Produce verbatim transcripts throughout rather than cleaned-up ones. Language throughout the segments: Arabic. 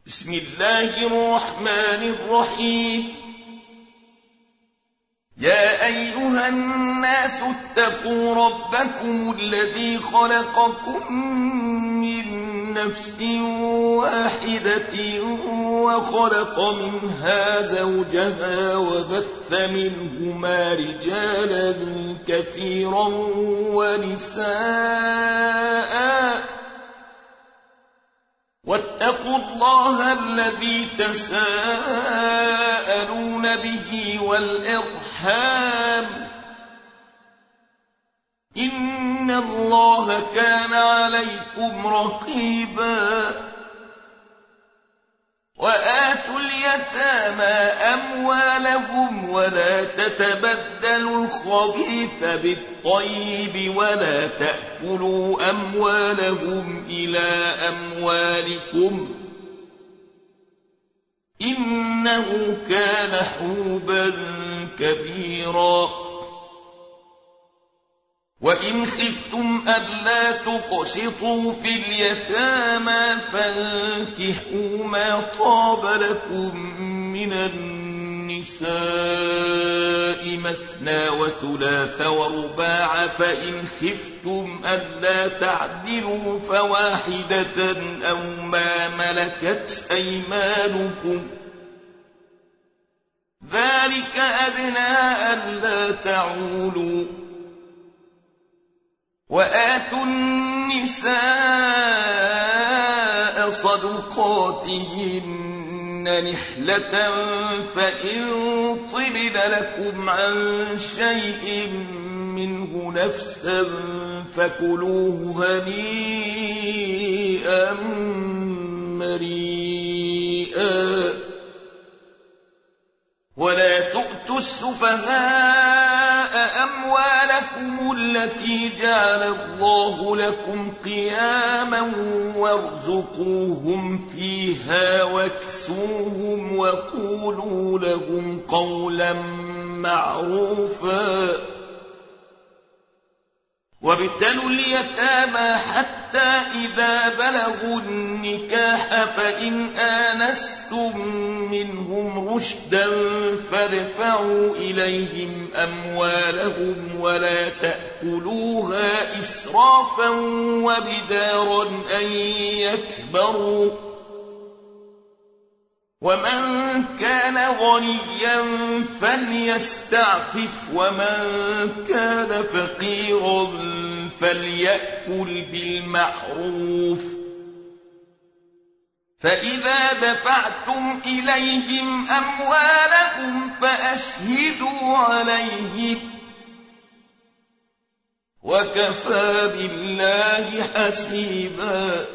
بسم الله الرحمن الرحيم. يا أيها الناس اتقوا ربكم الذي خلقكم من نفس واحدة وخلق منها زوجها وبث منهما رجالا كثيرا ونساء واتقوا الله الذي تساءلون به والأرحام إن الله كان عليكم رقيبا. وآتوا اليتامى أموالهم ولا تتبدلوا الخبيث بالطيب ولا تأكلوا أموالهم إلى أموالكم إنه كان حوبا كبيرا. وإن خفتم ألا تقسطوا في اليتامى فانكحوا ما طاب لكم من النساء مثنى وثلاث ورباع فإن خفتم ألا تعدلوا فواحدة أو ما ملكت أيمانكم ذلك أدنى ألا تعولوا. وآتوا النساء صدقاتهن نحلة فإن طبن لكم عن شيء منه نفسا فكلوه هنيئا مريئا. ولا تؤتوا السفهاء أموالكم التي جعل الله لكم قياما وارزقوهم فيها واكسوهم وقولوا لهم قولا معروفا. وابتلوا اليتامى حتى إذا بلغوا النكاح فإن آنستم منهم رشدا فادفعوا إليهم أموالهم ولا تأكلوها إسرافا وبدارا أن يكبروا. ومن كان غنيا فليستعفف ومن كان فقيرا فليأكل بالمعروف. فإذا دفعتم إليهم أموالهم فأشهدوا عليهم وكفى بالله حسيبا.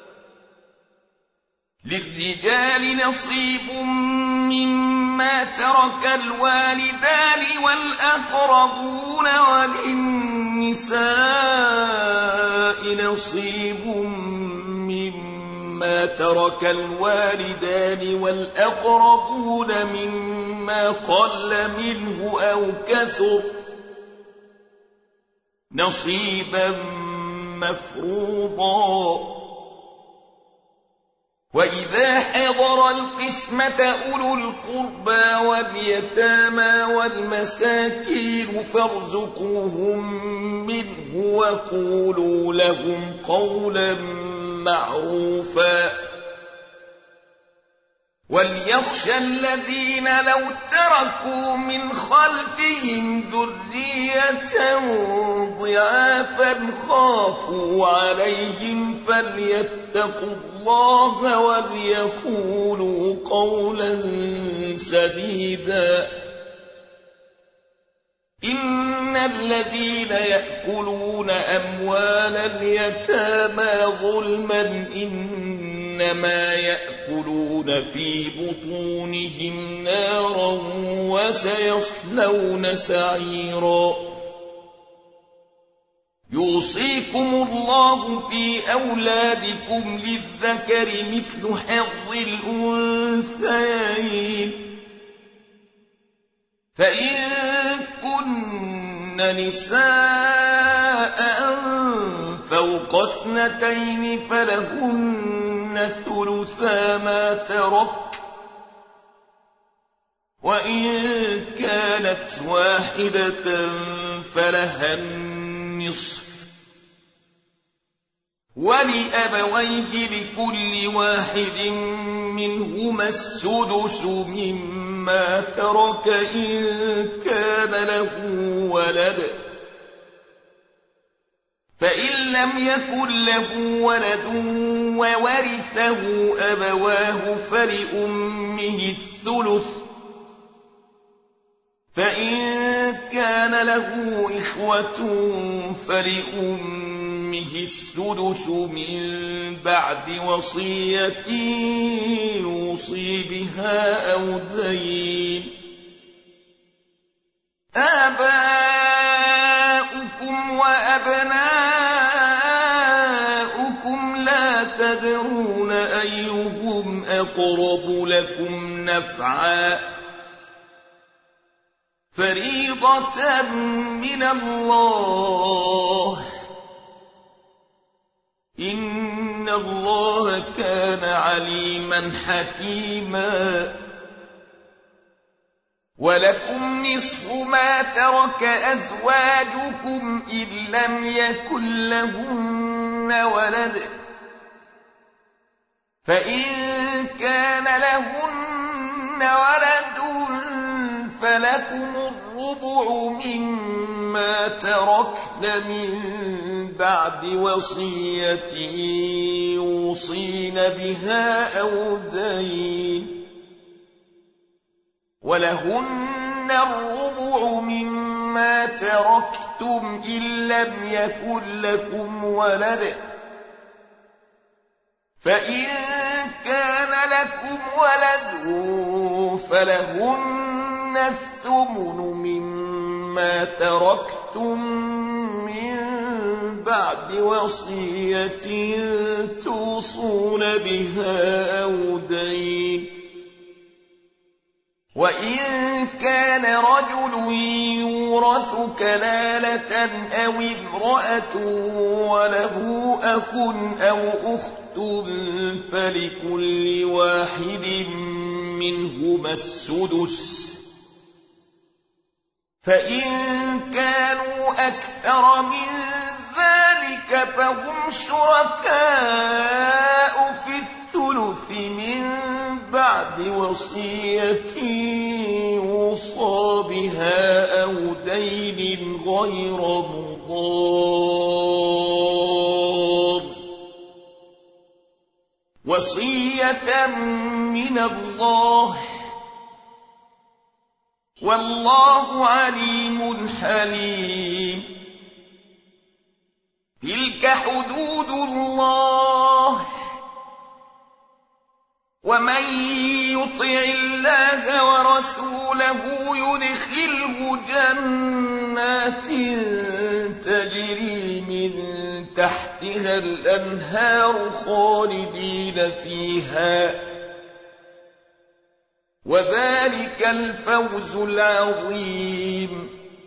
للرجال نصيب مما ترك الوالدان والأقربون وللنساء نصيب مما ترك الوالدان والأقربون مما قل منه أو كثر نصيبا مفروضا. وإذا حضر القسمة أولو القربى واليتامى والمساكين فارزقوهم منه وقولوا لهم قولا معروفا. وليخشى الذين لو تركوا من خلفهم ذرية ضعافا خافوا عليهم فليتقوا الله وليقولوا قولا سديدا. إن الذين يأكلون أموال اليتامى ظلما إنما يأكلون في بطونهم نارا وسيصلون سعيرا. يوصيكم الله في أولادكم للذكر مثل حظ الأنثيين فإن كن نساء فوق اثنتين فلهن ثلثا ما ترك وإن كانت واحدة فلها النصف ولأبويه لكل واحد منهما السدس مما ترك إن كان له ولد فإن لم يكن له ولد وورثه أبواه فلأمه الثلث فإن كان له إخوة فلأمه السدس من بعد وصية يوصي بها أو دين آباؤكم وأبناؤكم لا تدرون أيهم أقرب لكم نفعا فريضة من الله إن الله كان عليما حكيما ولكم نصف ما ترك أزواجكم إن لم يكن لهن ولد فإن كان لهن ولد فلكم الربع مما تركن من بعد وصية يوصين بها أو دين ولهن الربع مما تركتم إن لم يكن لكم ولد فإن كان لكم ولد فلهن الثمن مما تركتم من بعد وصية توصون بها أو دين وإن كان رجل يورث كلالة أو امرأة وله أخ أو أخت فلكل واحد منهما السدس فإن كانوا أكثر من ذلك فهم شركاء في الثلث من بعد وصية يوصى بها أو دين غير مضار وصية من الله والله عليم حليم تلك حدود الله ومن يطع الله ورسوله يدخله جنات تجري من تحتها الأنهار خالدين فيها وذلك الفوز العظيم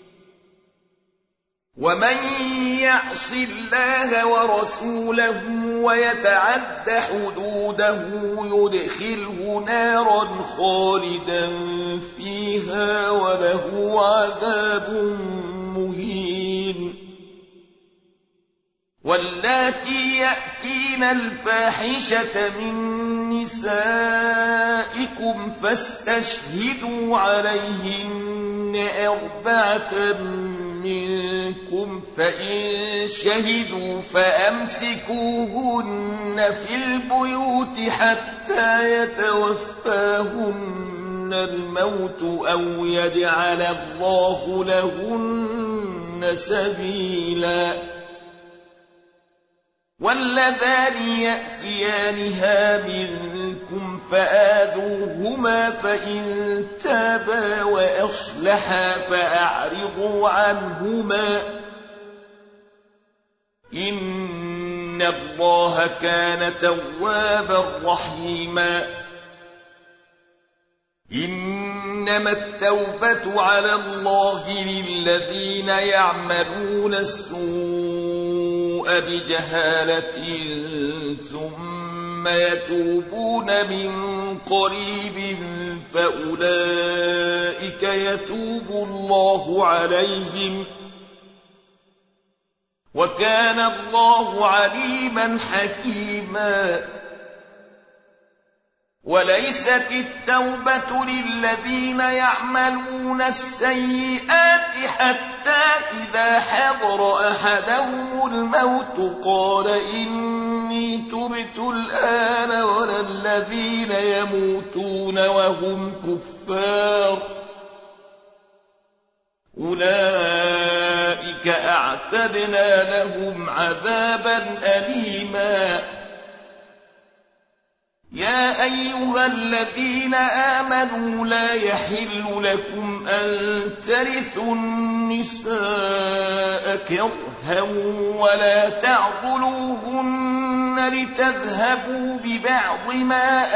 ومن يعص الله ورسوله ويتعد حدوده يدخله نارا خالدا فيها وله عذاب مهين واللاتي يأتين الفاحشة من نسائكم فاستشهدوا عليهن أربعة منكم فإن شهدوا فأمسكوهن في البيوت حتى يتوفاهن الموت أو يجعل الله لهن سبيلا واللذان يأتيانها منكم فآذوهما فإن تابا وأصلحا فأعرضوا عنهما إن الله كان توابا رحيما إنما التوبة على الله للذين يعملون السوء بجهالة ثم ثم يتوبون من قريب فأولئك يتوب الله عليهم وكان الله عليما حكيما. وليست التوبة للذين يعملون السيئات حتى إذا حضر أحدهم الموت قال إني تبت الآن ولا الذين يموتون وهم كفار أولئك أعتدنا لهم عذابا أليما. يا أيها الذين آمنوا لا يحل لكم أن ترثوا النساء كرها ولا تعضلوهن لتذهبوا ببعض ما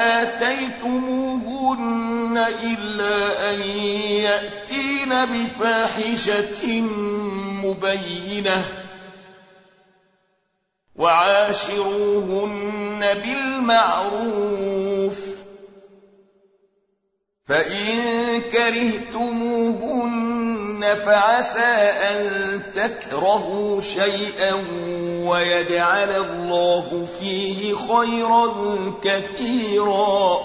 آتيتموهن إلا أن يأتين بفاحشة مبينة وعاشروهن بالمعروف فإن كرهتموهن فعسى أن تكرهوا شيئا ويجعل الله فيه خيرا كثيرا.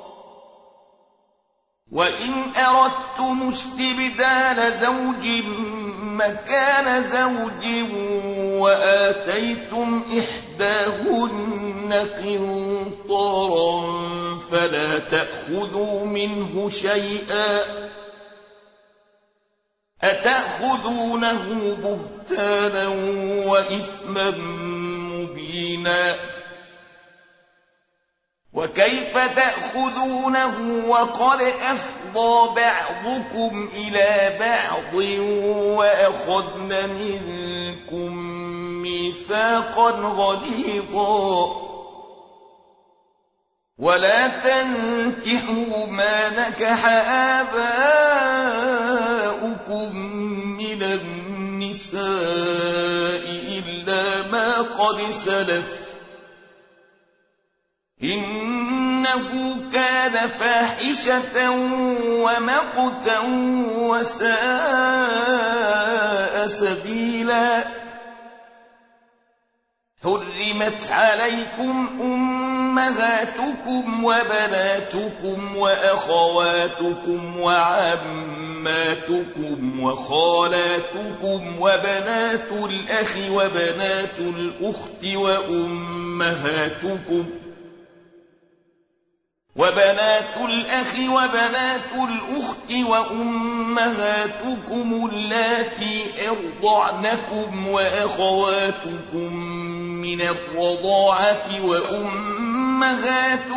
وإن أردتم استبدال زوج مكان زوج وآتيتم إحداهن قنطارا فلا تأخذوا منه شيئا أتأخذونه بهتانا وإثما مبينا. وكيف تأخذونه وقد أفضى بعضكم إلى بعض وأخذن منكم ميثاقا غليظا. ولا تنكحوا ما نكح آباؤكم من النساء إلا ما قد سلف إنه كان فاحشة ومقتا وساء سبيلا. حرمت عليكم أمهاتكم وبناتكم وأخواتكم وعماتكم وخالاتكم وبنات الأخ وبنات الأخت وأمهاتكم وبنات الأخ وبنات الأخت وأمهاتكم اللاتي أرضعنكم وأخواتكم من الرضاعة وأمهات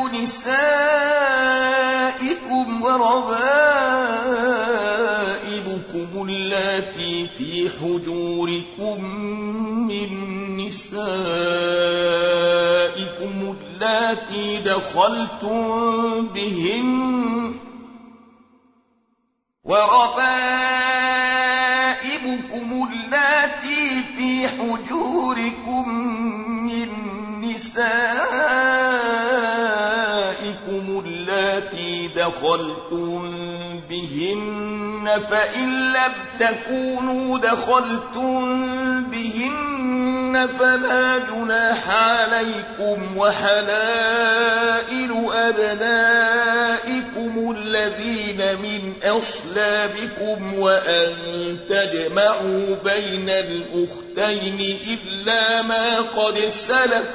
نسائكم وربائبكم اللاتي في حجوركم من نسائكم اللاتي دخلتم بهن وربائبكم اللاتي في حجوركم من نسائكم اللاتي دخلتم بهن فإن لم تكونوا دخلتم بهن فلا جناح عليكم وحلائل أبنائكم الذين من أصلابكم وأن تجمعوا بين الأختين إلا ما قد سلف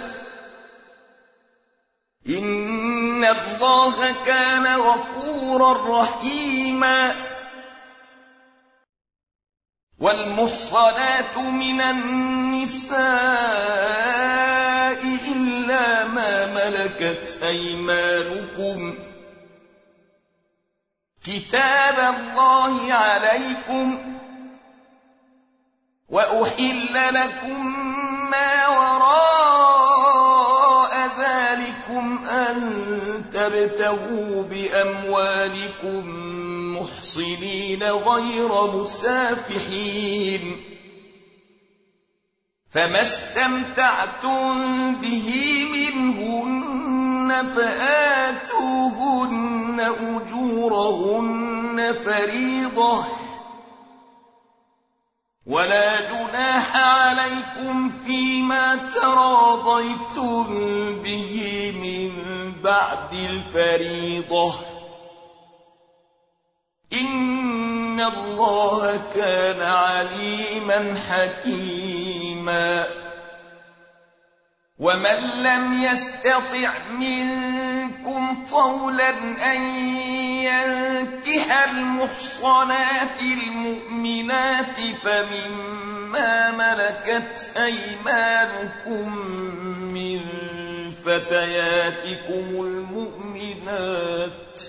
إن الله كان غفورا رحيما. والمحصنات من النساء إلا ما ملكت أيمانكم كتاب الله عليكم وأحل لكم ما وراء ذلكم أن تبتغوا بأموالكم محصنين غير مسافحين فما استمتعتم به منهن فآتوهن أجورهن فريضة ولا جناح عليكم فيما تراضيتم به من بعد الفريضة إن الله كان عليما حكيما. ومن لم يستطع منكم طولا أن ينكح المحصنات المؤمنات فمما ملكت أيمانكم من فتياتكم المؤمنات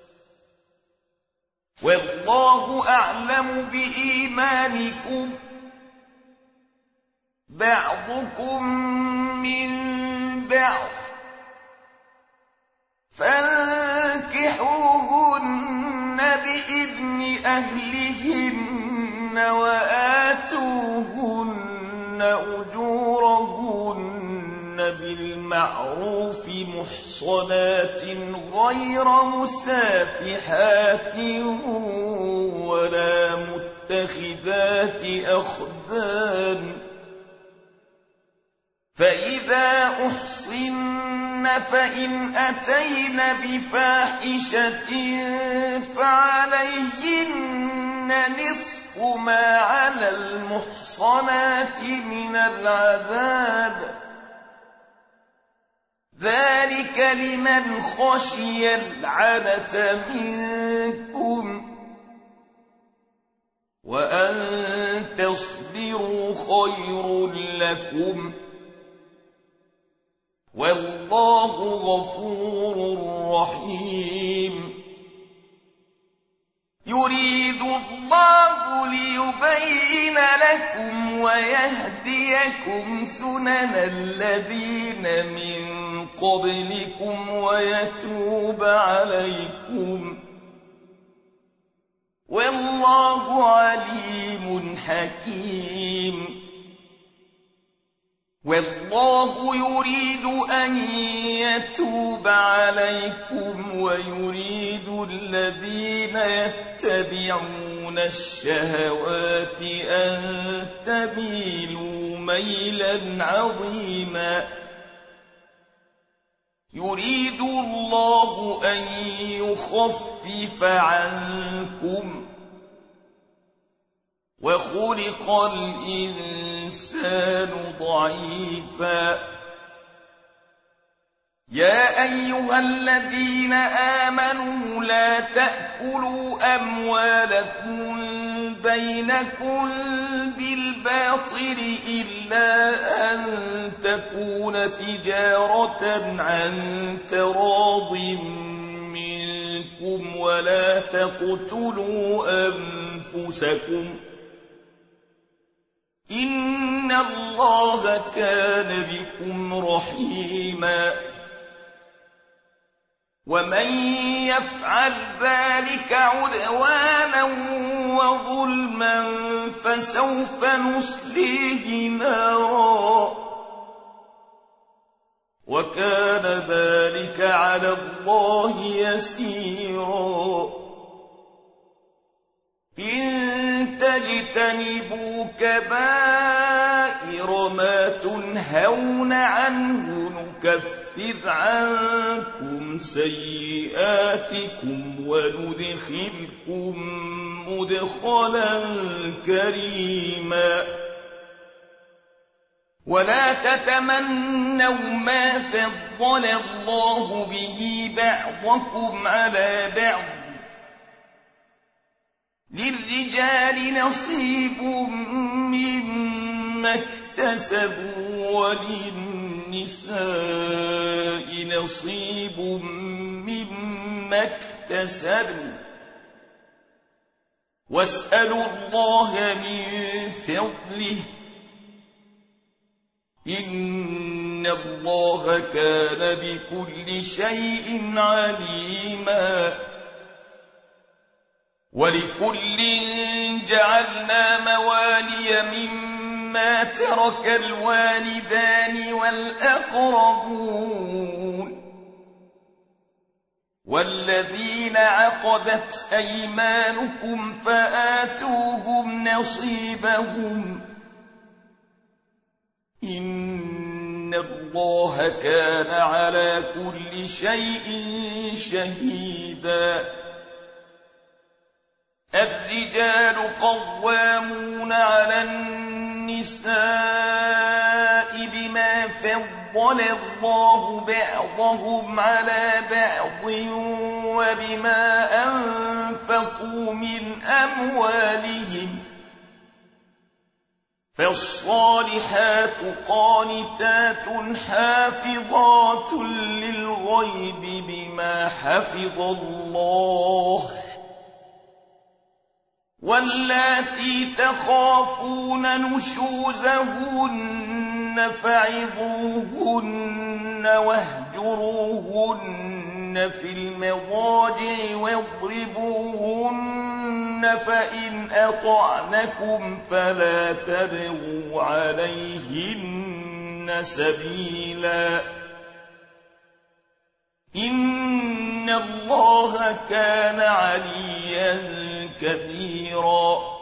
والله أعلم بإيمانكم بعضكم من بعض فانكحوهن بإذن أهلهن وآتوهن أجورهن بالمعروف محصنات غير مسافحات ولا متخذات أخدان فإذا أحصن فإن أتين بفاحشة فعليهن نصف ما على المحصنات من العذاب ذلك لمن خشي العنة منكم وأن تصبروا خير لكم والله غفور رحيم. يريد الله ليبين لكم ويهديكم سنن الذين من قبلكم ويتوب عليكم والله عليم حكيم. والله يريد أن يتوب عليكم ويريد الذين يتبعون الشهوات أن تميلوا ميلا عظيما. يريد الله أن يخفف عنكم وخلق الإنسان ضعيفا. يا أيها الذين آمنوا لا تأكلوا أموالكم بينكم بالباطل إلا أن تكون تجارة عن تراض منكم ولا تقتلوا أنفسكم إن الله كان بكم رحيما. ومن يفعل ذلك عدوانا وظلما فسوف نصليه نارا وكان ذلك على الله يسيرا. إن تجتنبوا كبائر ما تنهون عنه نكفر عنكم سيئاتكم وندخلكم مدخلا كريما. ولا تتمنوا ما فضل الله به بعضكم على بعض للرجال نصيب مما اكتسبوا وللنساء نصيب مما اكتسبوا واسألوا الله من فضله إن الله كان بكل شيء عليما. ولكل جعلنا موالي مما ترك الوالدان والأقربون والذين عقدت أيمانكم فآتوهم نصيبهم إن الله كان على كل شيء شهيدا الرجال قوامون على النساء بما فضل الله بعضهم على بعض وبما أنفقوا من أموالهم فالصالحات قانتات حافظات للغيب بما حفظ الله واللاتي تخافون نشوزهن فعظوهن واهجروهن في المضاجع واضربوهن فإن أطعنكم فلا تبغوا عليهن سبيلا إن الله كان عليا كبيرا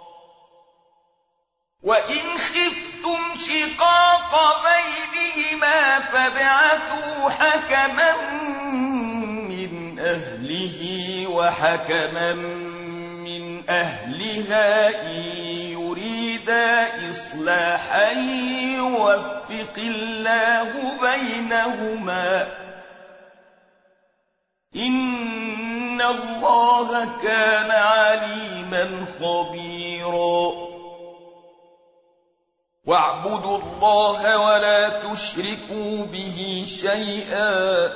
وإن خفتم شقاق بينهما فابعثوا حكما من أهله وحكما من أهلها إن يريدا إصلاحا يوفق الله بينهما إن الله كان عليما خبيرا واعبدوا الله ولا تشركوا به شيئا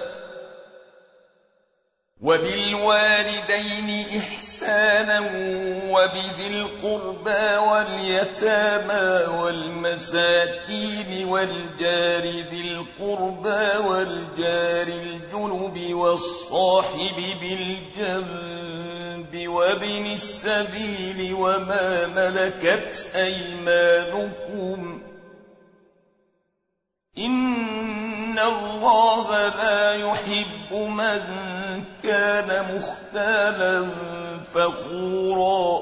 وبالوالدين إحسانا وبذي القربى واليتامى والمساكين والجار ذي القربى والجار الجنب والصاحب بالجنب وابن السبيل وما ملكت أيمانكم إن الله لا يحب من كان مختالا فخورا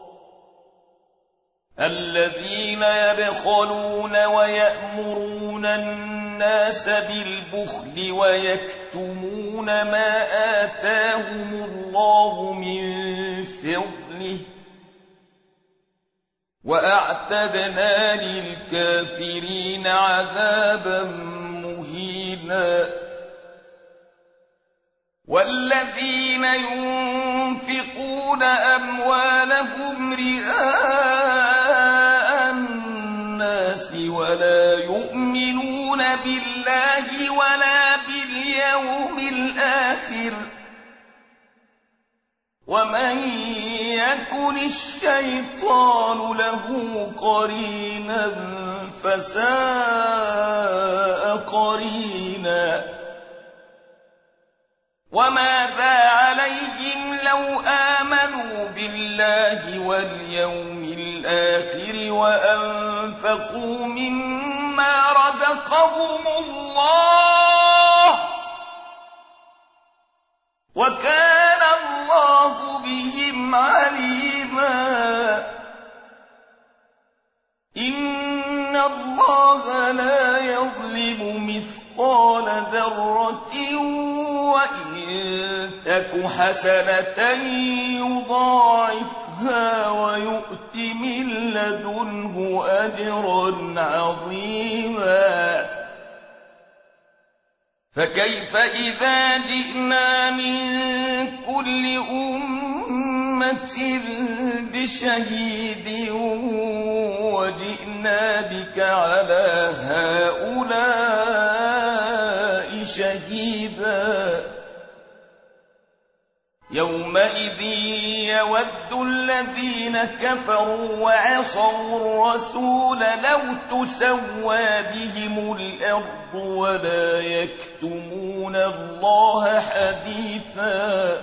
الذين يبخلون ويأمرون الناس بالبخل ويكتمون ما آتاهم الله من فضله وأعتدنا للكافرين عذابا مهينا والذين ينفقون أموالهم رئاء الناس ولا يؤمنون بالله ولا باليوم الآخر ومن يكن الشيطان له قرينا فساء قرينا وماذا عليهم لو آمنوا بالله واليوم الآخر وأنفقوا مما رزقهم الله وكان الله بهم عليما إن الله لا يظلم مثقال ذرة وإن تك حسنة يضاعفها ويؤت من لدنه أجرا عظيما فكيف إذا جئنا من كل أمة بشهيد وجئنا بك على هؤلاء شهيدا يومئذ يود الذين كفروا وعصوا الرسول لو تسوى بهم الأرض ولا يكتمون الله حديثا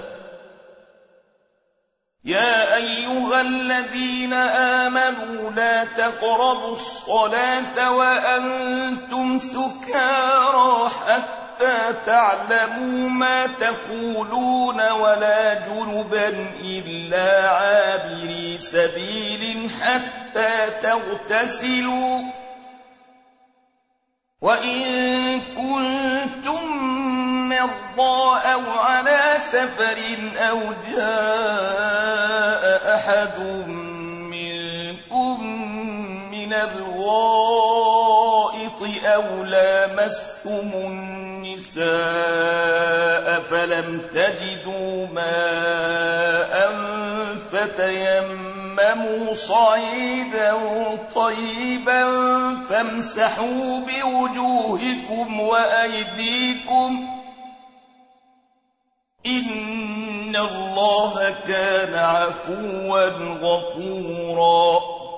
يا أيها الذين آمنوا لا تقربوا الصلاة وأنتم سكارى حتى حتى تعلموا ما تقولون ولا جنبا إلا عابري سبيل حتى تغتسلوا وإن كنتم مرضى أو على سفر أو جاء أحد منكم من الغائط أو لامستم النساء فلم تجدوا ماء فتيمموا صعيدا طيبا فامسحوا بوجوهكم وأيديكم إن الله كان عفوا غفورا.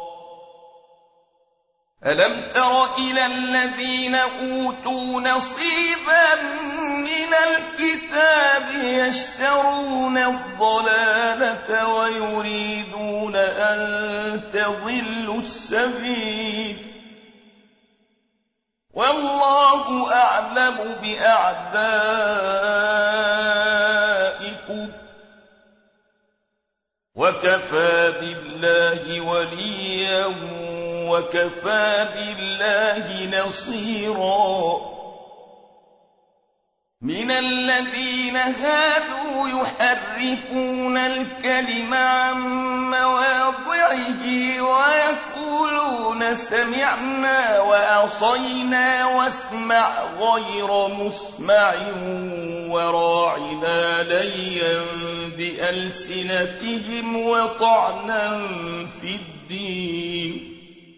ألم تر إلى الذين أوتوا نصيبا من الكتاب يشترون الضلالة ويريدون أن تضلوا السبيل والله أعلم بأعدائكم وكفى بالله وليا وكفى بالله نصيرا. من الذين هادوا يحرفون الكلم عن مواضعه ويقولون سمعنا وعصينا واسمع غير مسمع وراعنا ليا بألسنتهم وطعنا في الدين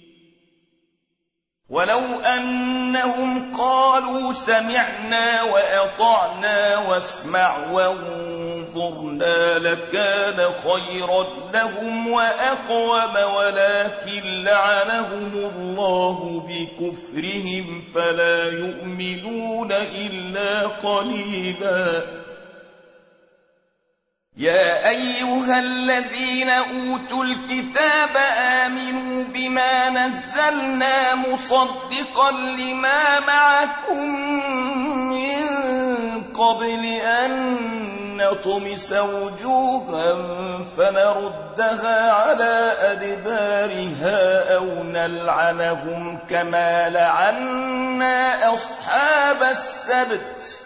ولو أنهم قالوا سمعنا وأطعنا واسمع وانظرنا لكان خيرا لهم وأقوم ولكن لعنهم الله بكفرهم فلا يؤمنون إلا قليلا. يا أيها الذين أوتوا الكتاب آمنوا بما نزلنا مصدقا لما معكم من قبل أن نطمس وجوها فنردها على أدبارها أو نلعنهم كما لعنا أصحاب السبت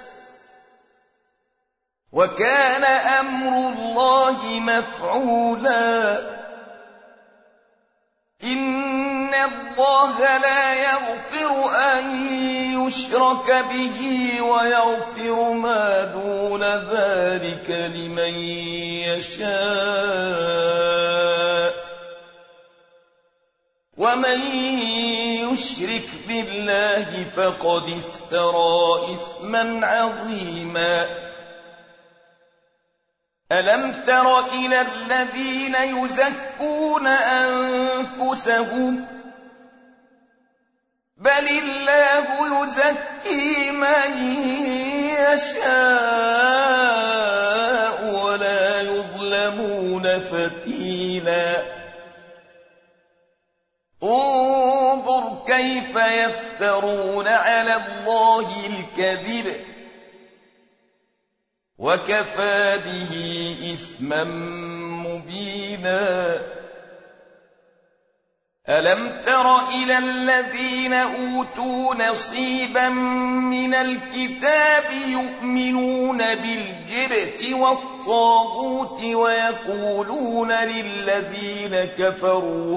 وكان أمر الله مفعولا. إن الله لا يغفر أن يشرك به ويغفر ما دون ذلك لمن يشاء ومن يشرك بالله فقد افترى إثما عظيما. ألم تر إلى الذين يزكون أنفسهم بل الله يزكي من يشاء ولا يظلمون فتيلا. انظر كيف يفترون على الله الكذب وكفى به إثما مبينا. ألم تر إلى الذين أوتوا نصيبا من الكتاب يؤمنون بالجبت والطاغوت ويقولون للذين كفروا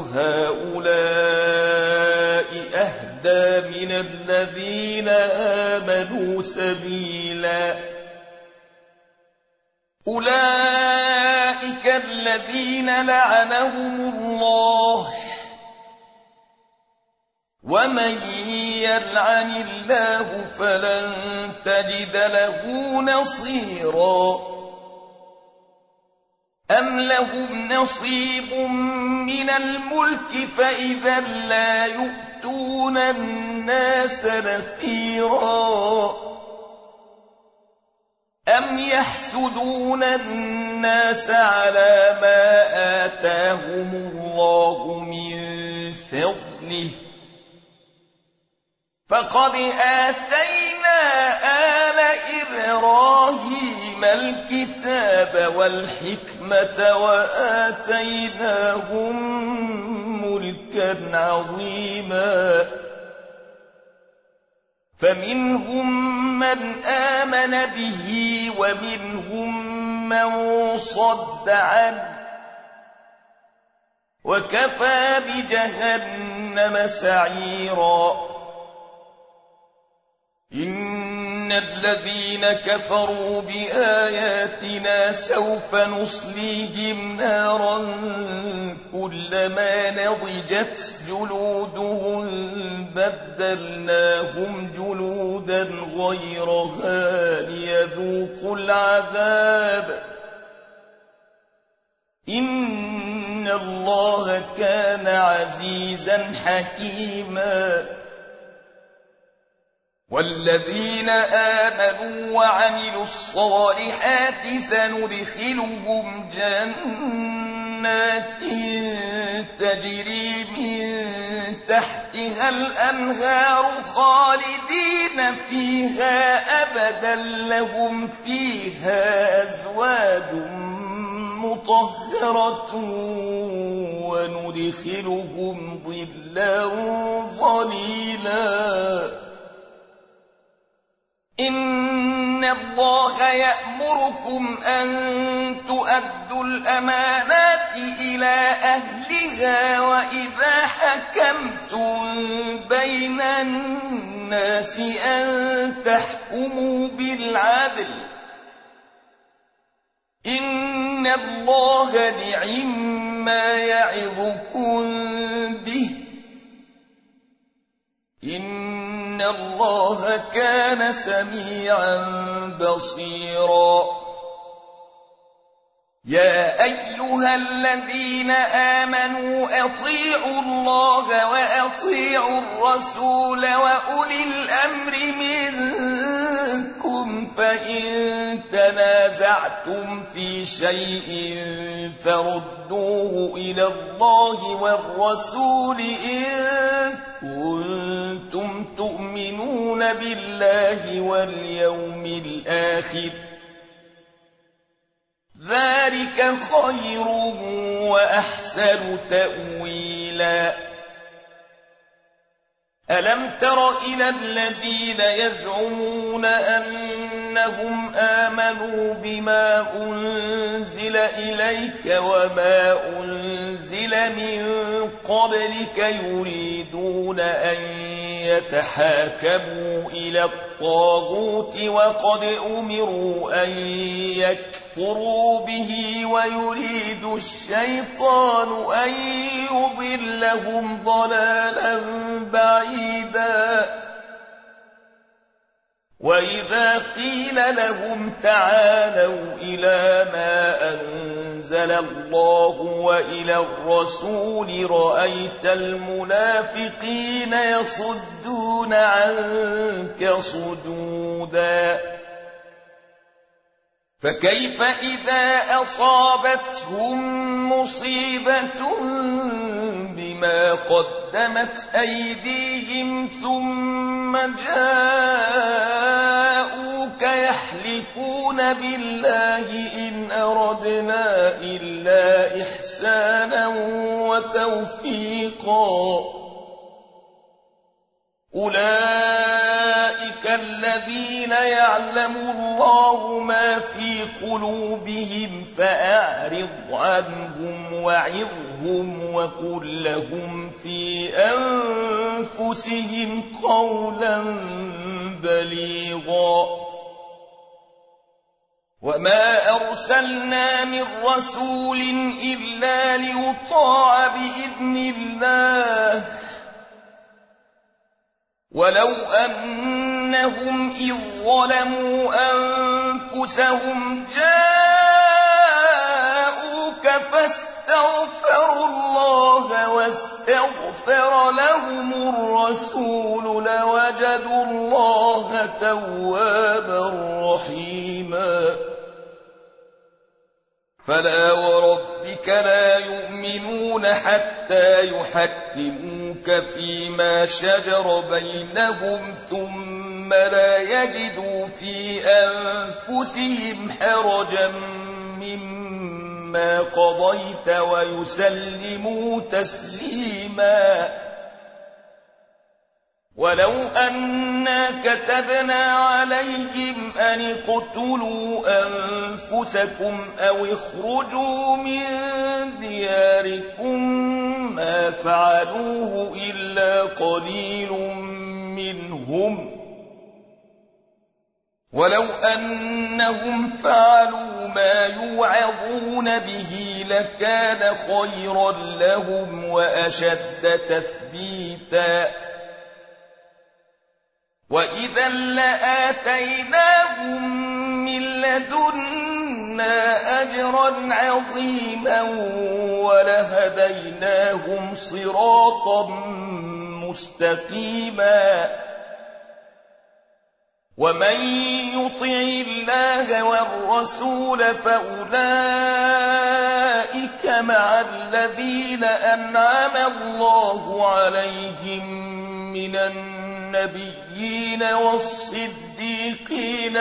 هؤلاء أهدى من الذين آمنوا سبيلا. أولئك الذين لعنهم الله ومن يلعن الله فلن تجد له نصيرا. أم لهم نصيب من الملك فإذا لا يؤتون الناس نقيرا. أم يحسدون الناس على ما آتاهم الله من فضله فقد آتينا آل إبراهيم الكتاب والحكمة وآتيناهم ملكا عظيما فمنهم من آمن به ومنهم من صد عنه وكفى بجهنم سعيرا إن الذين كفروا بآياتنا سوف نصليهم نارا كلما نضجت جلودهم بدلناهم جلودا غيرها ليذوقوا العذاب إن الله كان عزيزا حكيما والذين آمنوا وعملوا الصالحات سندخلهم جنات تجري من تحتها الأنهار خالدين فيها أبدا لهم فيها أزواج مطهرة وندخلهم ظلا ظليلا إن الله يأمركم أن تؤدوا الأمانات إلى أهلها وإذا حكمتم بين الناس أن تحكموا بالعدل إن الله نعما يعظكم به إن الله كان سميعا بصيرا يا أيها الذين آمنوا أطيعوا الله وأطيعوا الرسول وأولي الأمر منكم فإن تنازعتم في شيء فردوه إلى الله والرسول إن كنتم تؤمنون بالله واليوم الآخر ذلك خير وأحسن تأويلا ألم تر إلى الذين يزعمون أنهم آمنوا بما أنزل إليك وما أنزل من قبلك يريدون أن يتحاكموا إلى الطاغوت وقد أمروا أن يكفروا به ويريد الشيطان أن يضلهم ضلالا بعيدا وإذا قيل لهم تعالوا إلى ما أنزل الله وإلى الرسول رأيت المنافقين يصدون عنك صدودا فكيف إذا أصابتهم مصيبة بما قدمت أيديهم ثم جاءوك يحلفون بالله إن أردنا إلا إحسانا وتوفيقا أولئك الذين يعلم الله ما في قلوبهم فأعرض عنهم وعظهم وقل لهم في أنفسهم قولا بليغا وما أرسلنا من رسول إلا ليطاع بإذن الله ولو أنهم إذ ظلموا أنفسهم جاءوك فاستغفروا الله واستغفر لهم الرسول لوجدوا الله توابا رحيما فلا وربك لا يؤمنون حتى يحكموك فيما شجر بينهم ثم لا يجدوا في أنفسهم حرجا مما قضيت ويسلموا تسليما. ولو أنا كتبنا عليهم أن اقتلوا أنفسكم أو اخرجوا من دياركم ما فعلوه إلا قليل منهم ولو أنهم فعلوا ما يوعظون به لكان خيرا لهم وأشد تثبيتا وإذا لآتيناهم من لدنا أجرا عظيما ولهديناهم صراطا مستقيما. ومن يطع الله والرسول فأولئك مع الذين أنعم الله عليهم من النبيين والصديقين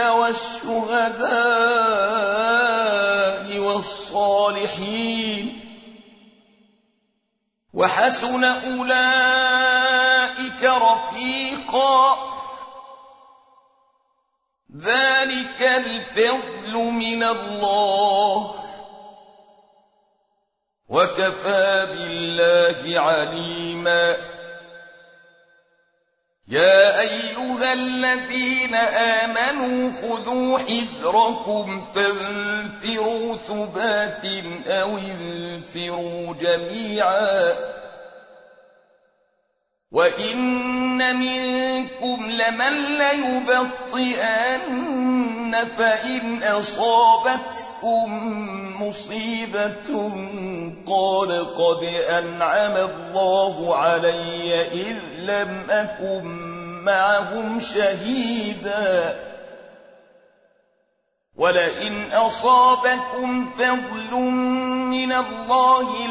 والشهداء والصالحين وحسن أولئك رفيقا. ذلك الفضل من الله وكفى بالله عليما. يا أيها الذين آمنوا خذوا حذركم فانفروا ثبات أو انفروا جميعا وإن منكم لمن ليبطئن فإن أصابتكم مصيبة قال قد أنعم الله علي إذ لم أكن معهم شهيدا ولئن أصابكم فضل من الله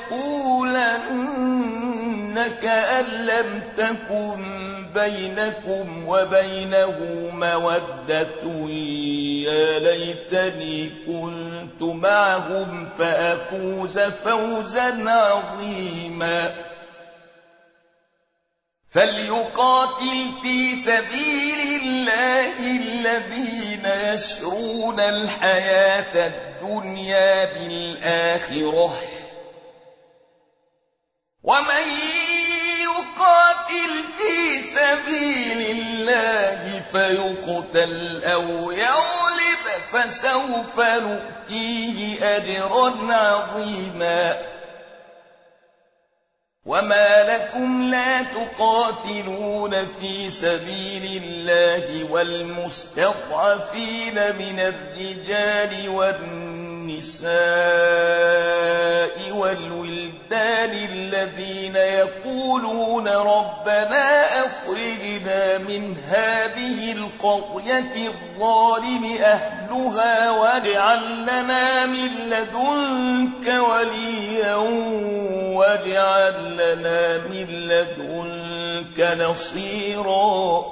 ليقولن كأن لم تكن بينكم وبينه مودة يا ليتني كنت معهم فأفوز فوزا عظيما. فليقاتل في سبيل الله الذين يشرون الحياة الدنيا بالآخرة ومن يقاتل في سبيل الله فيقتل أو يغلب فسوف نؤتيه أجرا عظيما. وما لكم لا تقاتلون في سبيل الله والمستضعفين من الرجال والنساء والولدان الذين يقولون ربنا أخرجنا من هذه القرية الظالم أهلها واجعل لنا من لدنك وليا واجعل لنا من لدنك نصيرا.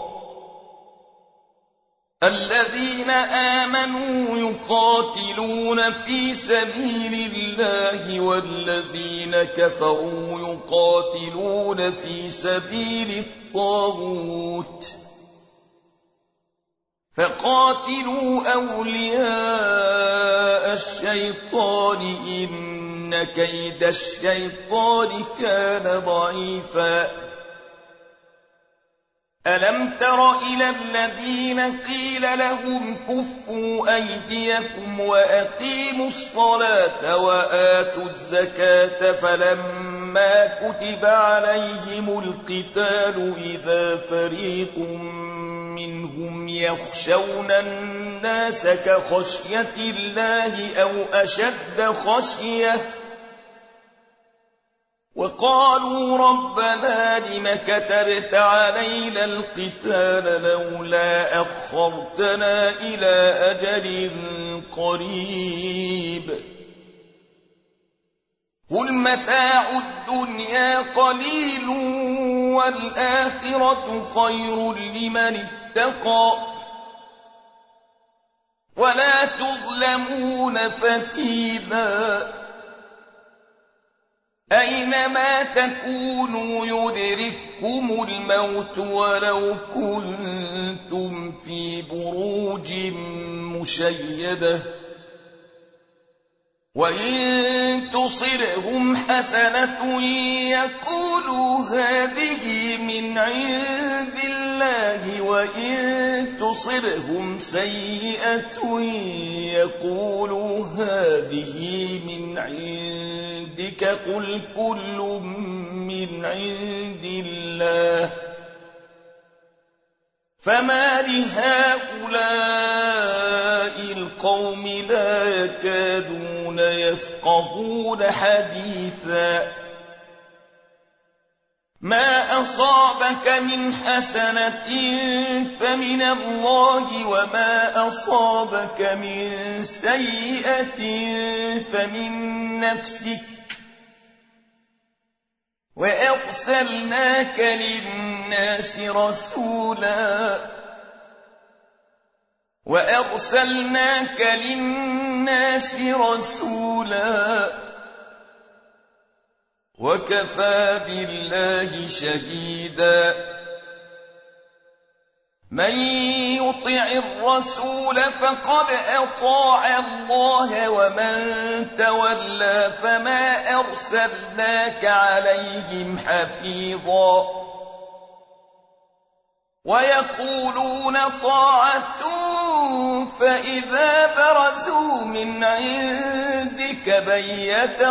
الذين آمنوا يقاتلون في سبيل الله والذين كفروا يقاتلون في سبيل الطاغوت فقاتلوا أولياء الشيطان إن كيد الشيطان كان ضعيفا. ألم تر إلى الذين قيل لهم كفوا أيديكم وأقيموا الصلاة وآتوا الزكاة فلما كتب عليهم القتال إذا فريق منهم يخشون الناس كخشية الله أو أشد خشية وقالوا ربنا لم كتبت علينا القتال لولا أخرتنا إلى أجل قريب قل متاع الدنيا قليل والآخرة خير لمن اتقى ولا تظلمون فتيلا أينما تكونوا يدرككم الموت ولو كنتم في بروج مشيدة وإن تصرهم حسنة يقولوا هذه من عند الله وإن تصرهم سيئة يقولوا هذه من عندك قل كل من عند الله فما لهؤلاء القوم لا يكادون يفقهون حديثا ما أصابك من حسنة فمن الله وما أصابك من سيئة فمن نفسك وأرسلناك للناس رسولا وأرسلناك للناس رسولا وكفى بالله شهيدا من يطع الرسول فقد أطاع الله ومن تولى فما أرسلناك عليهم حفيظا ويقولون طاعة فإذا برزوا من عندك بيت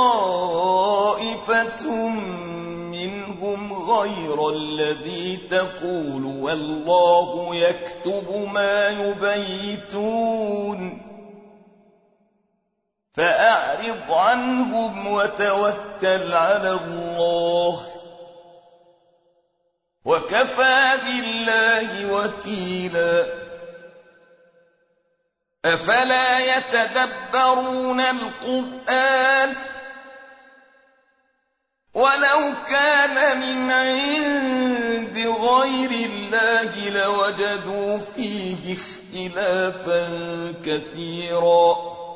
طائفة منهم غير الذي تقول والله يكتب ما يبيتون فأعرض عنهم وتوكل على الله وكفى بالله وكيلا أفلا يتدبرون القرآن ولو كان من عند غير الله لوجدوا فيه اختلافا كثيرا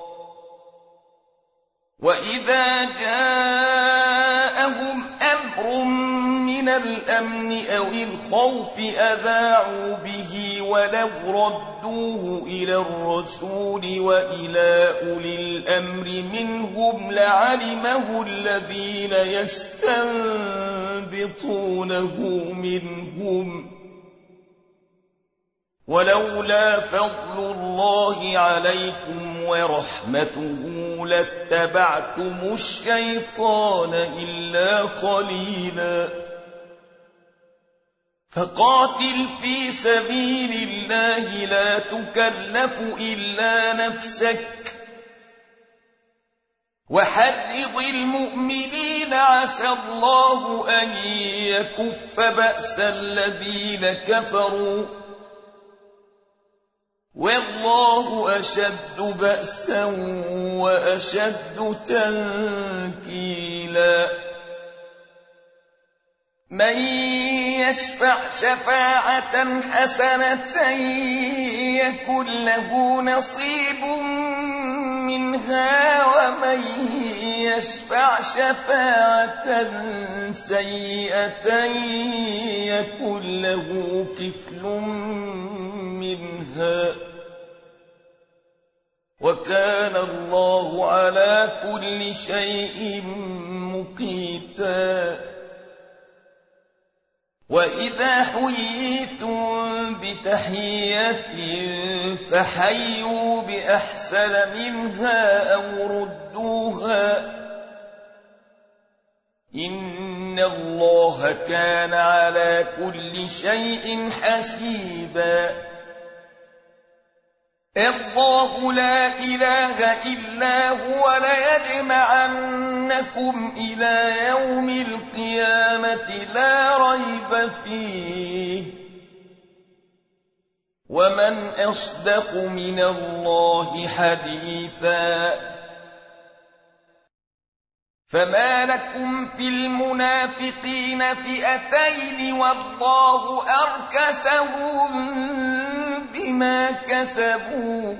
وإذا جاءهم أمر من الأمن أو الخوف أذاعوا به ولو ردوه إلى الرسول وإلى أولي الأمر منهم لعلمه الذين يستنبطونه منهم ولولا فضل الله عليكم ورحمته لاتبعتم الشيطان إلا قليلا فقاتل في سبيل الله لا تكلف إلا نفسك وحرض المؤمنين عسى الله أن يكف بأس الذين كفروا والله أشد بأسا وأشد تنكيلا من يشفع شفاعة حسنة يكن له نصيب منها ومن يشفع شفاعة سيئة يكن له كفل منها وكان الله على كل شيء مقيتا وإذا حييتم بتحية فحيوا بأحسن منها أو ردوها إن الله كان على كل شيء حسيبا الله لا إله إلا هو ليجمعنكم إلى يوم القيامة لا ريب فيه ومن أصدق من الله حديثا فما لكم في المنافقين فئتين والله أركسهم بما كسبوا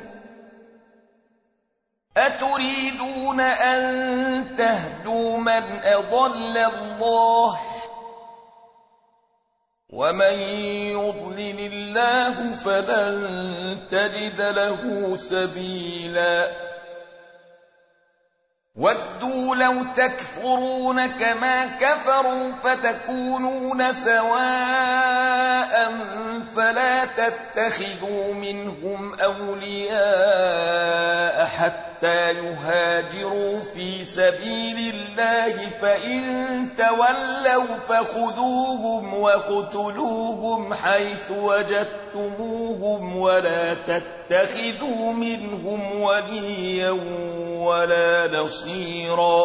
أتريدون أن تهدوا من أضل الله ومن يضلل الله فلن تجد له سبيلا ودوا لو تكفرون كما كفروا فتكونون سواء فلا تتخذوا منهم أولياء حتى يهاجروا في سبيل الله فإن تولوا فخذوهم وقتلوهم حيث وجدتموهم ولا تتخذوا منهم وليا ولا نصيرا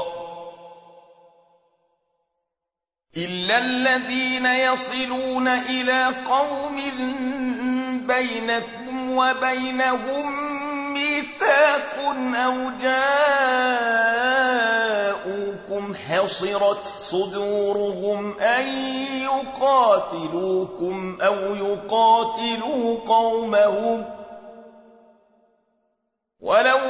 إلا الذين يصلون إلى قوم بينكم وبينهم ميثاق أو جاءوكم حصرت صدورهم أن يقاتلوكم أو يقاتلوا قومهم ولو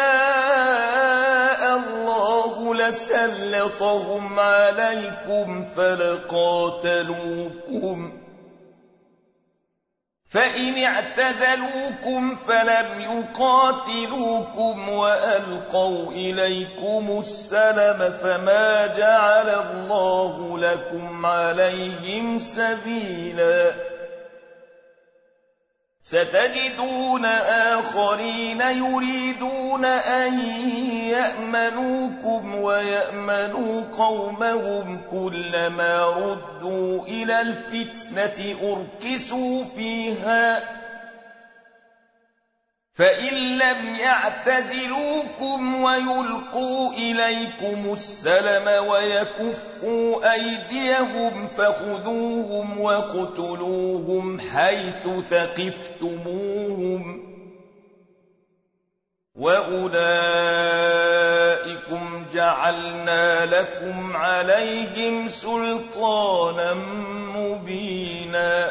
شاء الله لسلطهم عليكم فلقاتلوكم فإن اعتزلوكم فلم يقاتلوكم وألقوا إليكم السلم فما جعل الله لكم عليهم سبيلا ستجدون آخرين يريدون أن يأمنوكم ويأمنوا قومهم كلما ردوا إلى الفتنة أركسوا فيها فإن لم يعتزلوكم ويلقوا إليكم السلم ويكفوا أيديهم فخذوهم وقتلوهم حيث ثقفتموهم وأولئكم جعلنا لكم عليهم سلطانا مبينا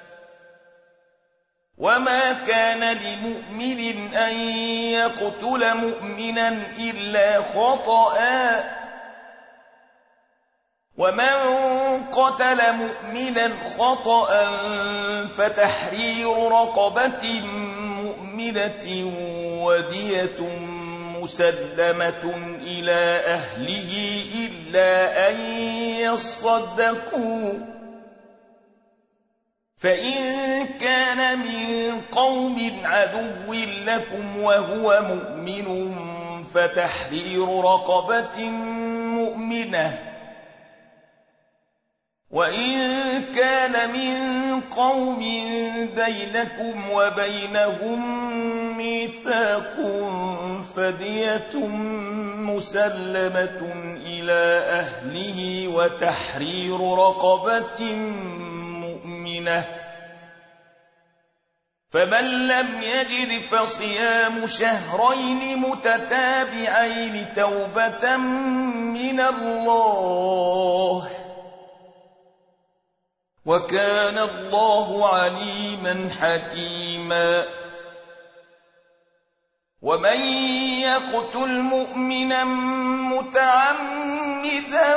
وما كان لمؤمن أن يقتل مؤمنا إلا خطأ ومن قتل مؤمنا خطأ فتحرير رقبة مؤمنة ودية مسلمة إلى أهله إلا أن يصدقوا فإن كان من قوم عدو لكم وهو مؤمن فتحرير رقبة مؤمنة وإن كان من قوم بينكم وبينهم ميثاق فدية مسلمة إلى أهله وتحرير رقبة مؤمنة فمن لم يجد فصيام شهرين متتابعين توبة من الله وكان الله عليما حكيما ومن يقتل مؤمنا متعمدا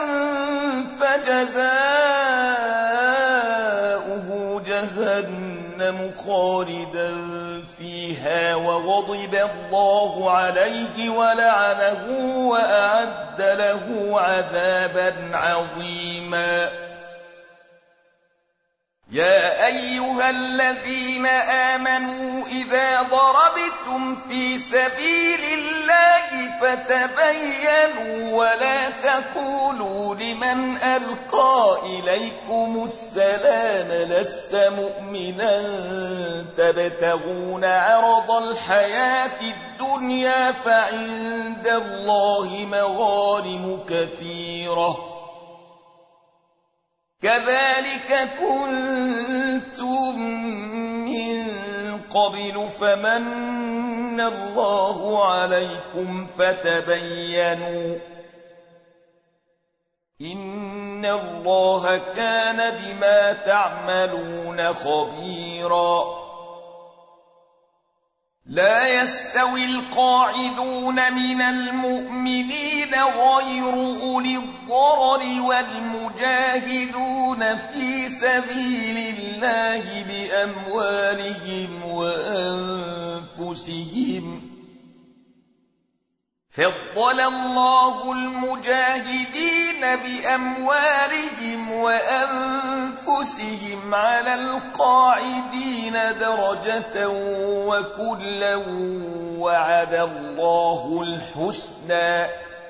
فجزاؤه جهنم خالدا فيها وغضب الله عليه ولعنه وأعد له عذابا عظيما يا أيها الذين آمنوا إذا ضربتم في سبيل الله فتبينوا ولا تقولوا لمن ألقى إليكم السلام لست مؤمنا تبتغون عرض الحياة الدنيا فعند الله مغانم كثيرة كذلك كنتم من قبل فمن الله عليكم فتبينوا إن الله كان بما تعملون خبيرا. لا يستوي القاعدون من المؤمنين غير أولي الضرر والمجاهدون في سبيل الله بأموالهم وأنفسهم. فضل الله المجاهدين بأموالهم وأنفسهم على القاعدين درجة وكلا وعد الله الحسنى.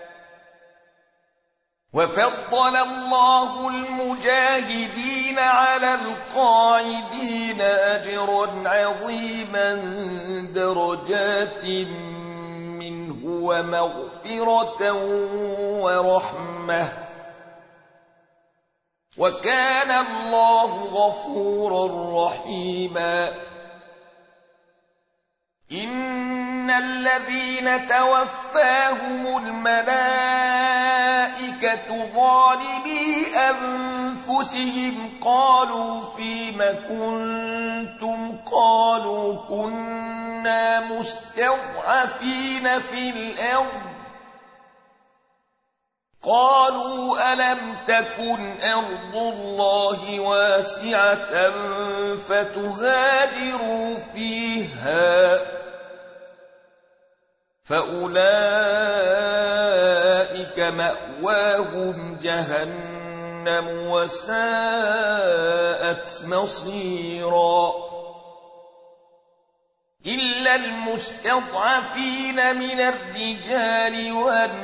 وفضل الله المجاهدين على القاعدين أجرا عظيما درجات منه ومغفرة ورحمة، وكان الله غفورا رحيما. إن الذين توفاهم الملائكة ظالمي أنفسهم قالوا فيم كنتم؟ قالوا كنا مستضعفين في الأرض. قالوا ألم تكن أرض الله واسعة فتهاجروا فيها؟ فأولئك مأواهم جهنم وساءت مصيرا. إلا المستضعفين من الرجال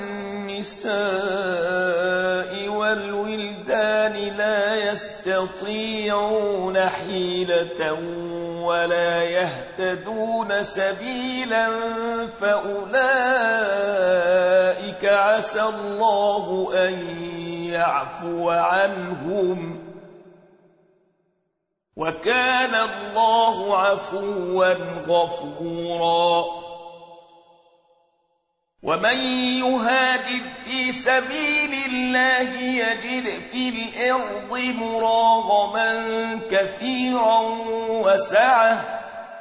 والنساء والولدان لا يستطيعون حيلة ولا يهتدون سبيلا فأولئك عسى الله أن يعفو عنهم، وكان الله عفوا غفورا. ومن يهاجر في سبيل الله يجد في الأرض مراغما كثيرا وسعة.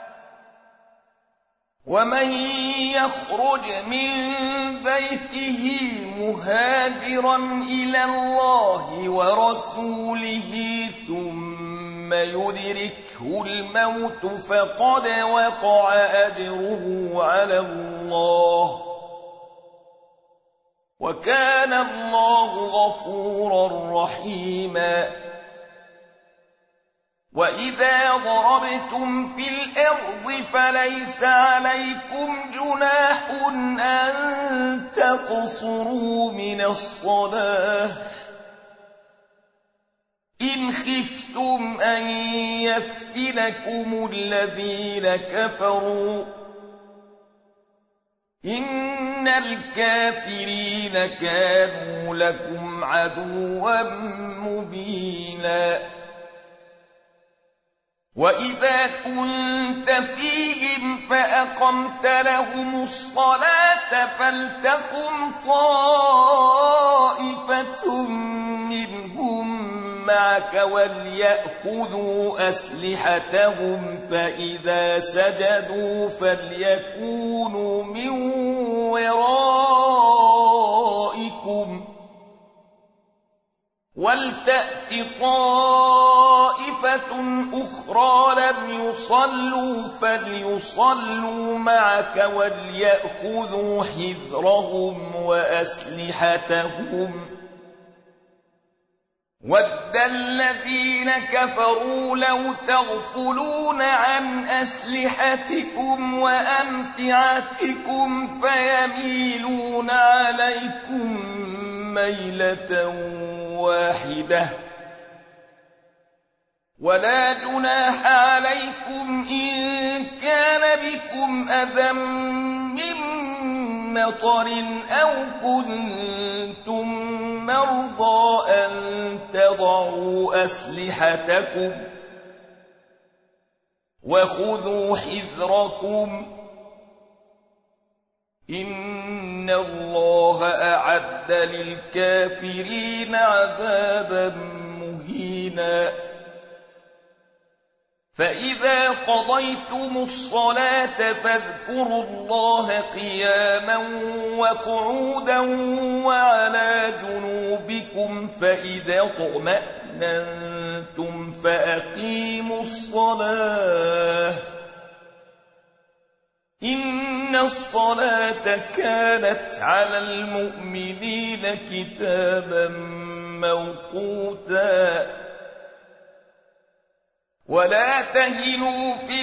ومن يخرج من بيته مهاجرا إلى الله ورسوله ثم يدركه الموت فقد وقع أجره على الله، وكان الله غفورا رحيما. وإذا ضربتم في الأرض فليس عليكم جناح أن تقصروا من الصلاة إن خفتم أن يفتنكم الذين كفروا، إن الكافرين كانوا لكم عدوا مبينا. وإذا كنت فيهم فأقمت لهم الصلاة فلتقم طائفة منهم معك وليأخذوا أسلحتهم فإذا سجدوا فليكونوا من ورائكم ولتأت طائفة أخرى لم يصلوا فليصلوا معك وليأخذوا حذرهم وأسلحتهم. ود الذين كفروا لو تغفلون عن أسلحتكم وأمتعتكم فيميلون عليكم ميلة واحدة، ولا جناح عليكم إن كان بكم أذى من مطر أو كنتم مرضى أن تضعوا أسلحتكم وخذوا حذركم إن إن الله أعد للكافرين عذابا مهينا فإذا قضيتم الصلاة فاذكروا الله قياما وقعودا وعلى جنوبكم فإذا اطمأننتم فأقيموا الصلاة إن الصلاة كانت على المؤمنين كتابا موقوتا ولا تهنوا في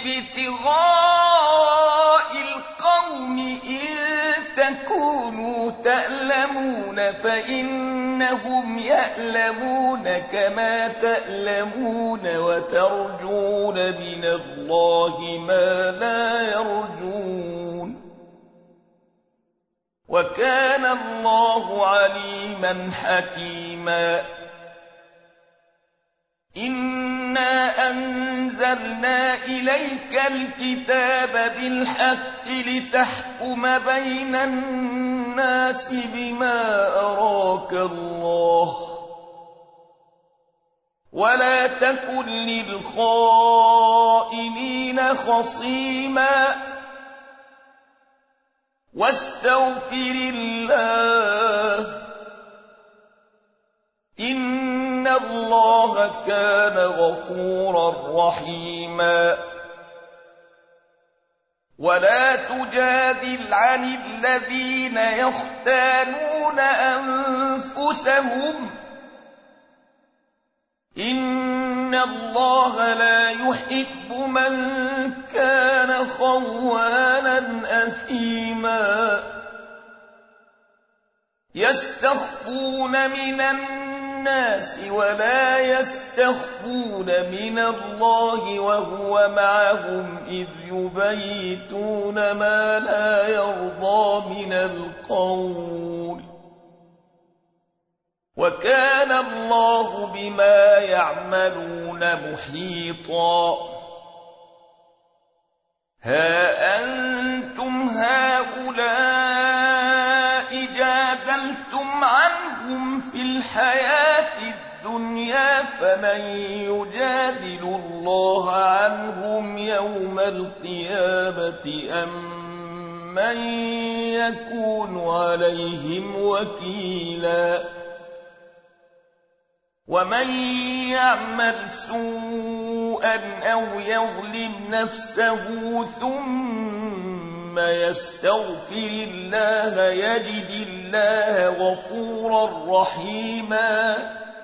ابتغاء القوم إن تكونوا تألمون فإنهم يألمون كما تألمون وترجون من الله ما لا يرجون وكان الله عليما حكيما إنا أنزلنا إليك الكتاب بالحق لتحكم بين الناس بما أراك الله ولا تكن للخائنين خصيما واستغفر الله إن الله كان غفورا رحيما ولا تجادل عن الذين يختانون أنفسهم إن الله لا يحب من كان خوانا أثيما يستخفون من الناس ولا يستخفون من الله وهو معهم إذ يبيتون ما لا يرضى من القول وكان الله بما يعملون محيطا ها أنتم هؤلاء جادلتم عنهم في الحياة الدنيا فمن يجادل الله عنهم يوم القيامة أم من يكون عليهم وكيلا ومن يعمل سوءا أو يظلم نفسه ثم يستغفر الله يجد الله غفورا رحيما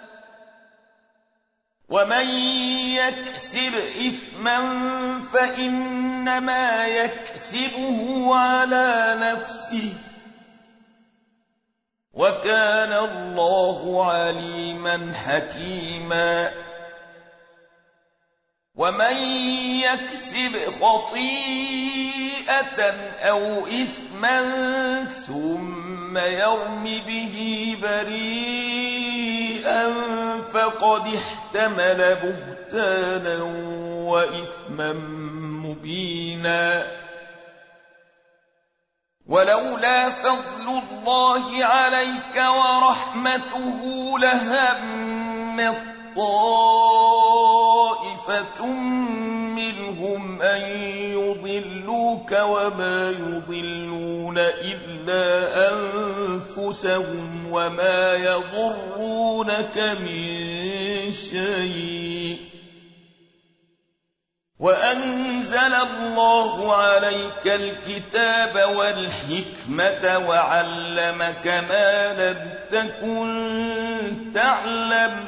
ومن يكسب إثما فإنما يكسبه على نفسه وكان الله عليما حكيما ومن يكسب خطيئة أو إثما ثم يرم به بريئا فقد احتمل بهتانا وإثما مبينا ولولا فضل الله عليك ورحمته لهم طائفة منهم أن يضلوك وما يضلون إلا أنفسهم وما يضرونك من شيء وأنزل الله عليك الكتاب والحكمة وعلمك ما لم تكن تعلم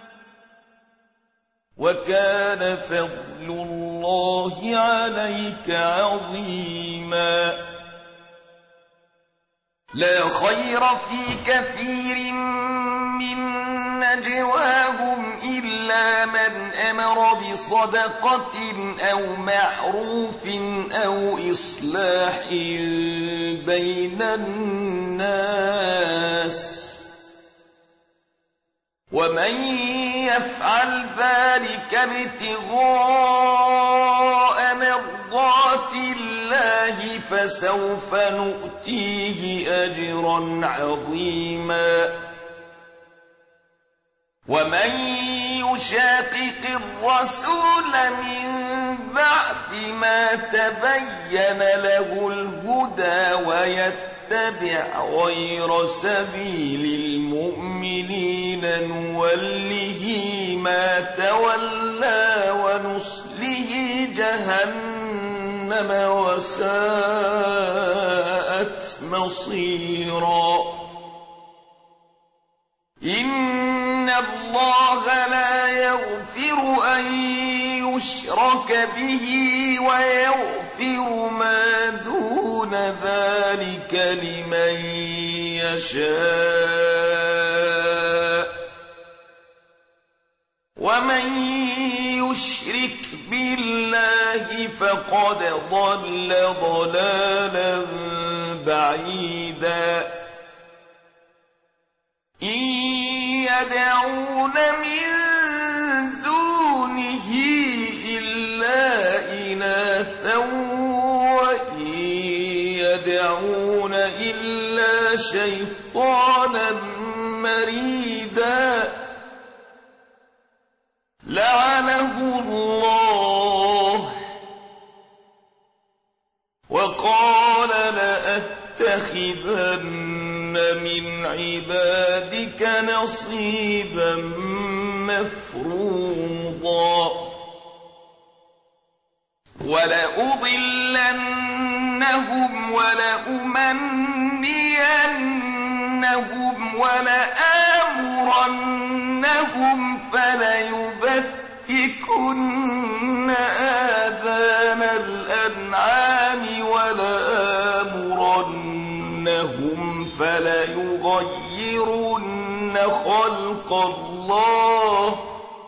وكان فضل الله عليك عظيما لا خير في كثير من نجواهم إلا من أمر بصدقة أو معروف أو إصلاح بين الناس ومن يفعل ذلك ابتغاء مرضات الله فسوف نؤتيه أجرا عظيما ومن يشاقق الرسول من بعد ما تبين له الهدى ويتبع غير سبيل المؤمنين نوله ما تولى ونصله جهنم وساءت مصيرا إن الله لا يغفر أن يشرك به ويغفر ما دون ذلك لمن يشاء ومن يشرك بالله فقد ضل ضلالا بعيدا إن يدعون من دونه إلا إناثا وإن يدعون إلا شيطانا مريدا لعنه الله وقال لأتخذن من عبادك نصيبا مفروضا ولأضلنهم ولأمنينهم ولآمرنهم فليبتكن آذان الأنعام ولآمرنهم فليغيرن خلق الله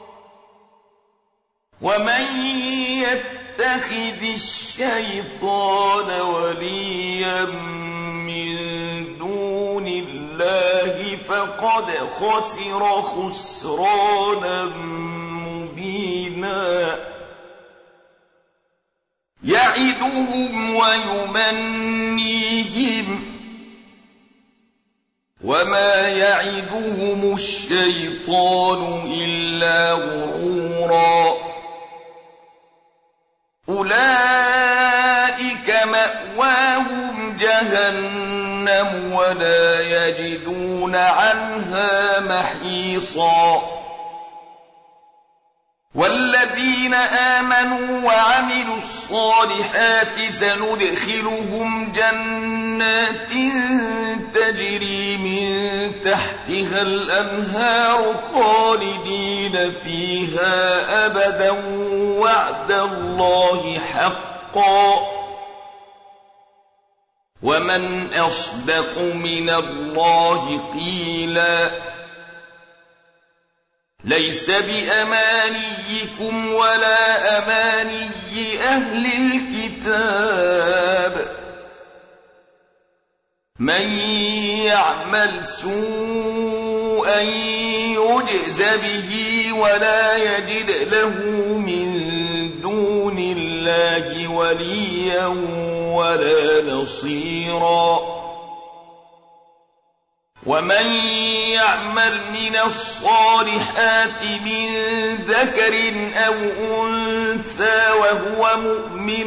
ومن يتخذ الشيطان وليا من دون الله فقد خسر خسرانا مبينا يعدهم ويمنيهم وما يعدهم الشيطان إلا غرورا أولئك مأواهم جهنم ولا يجدون عنها محيصا والذين آمنوا وعملوا الصالحات سندخلهم جنات تجري من تحتها الأنهار خالدين فيها أبدا وعد الله حقا ومن أصدق من الله قيلا ليس بأمانيكم ولا أماني أهل الكتاب من يعمل سوءا يجز به ولا يجد له من دون الله وليا ولا نصيرا ومن يعمل من الصالحات من ذكر أو أنثى وهو مؤمن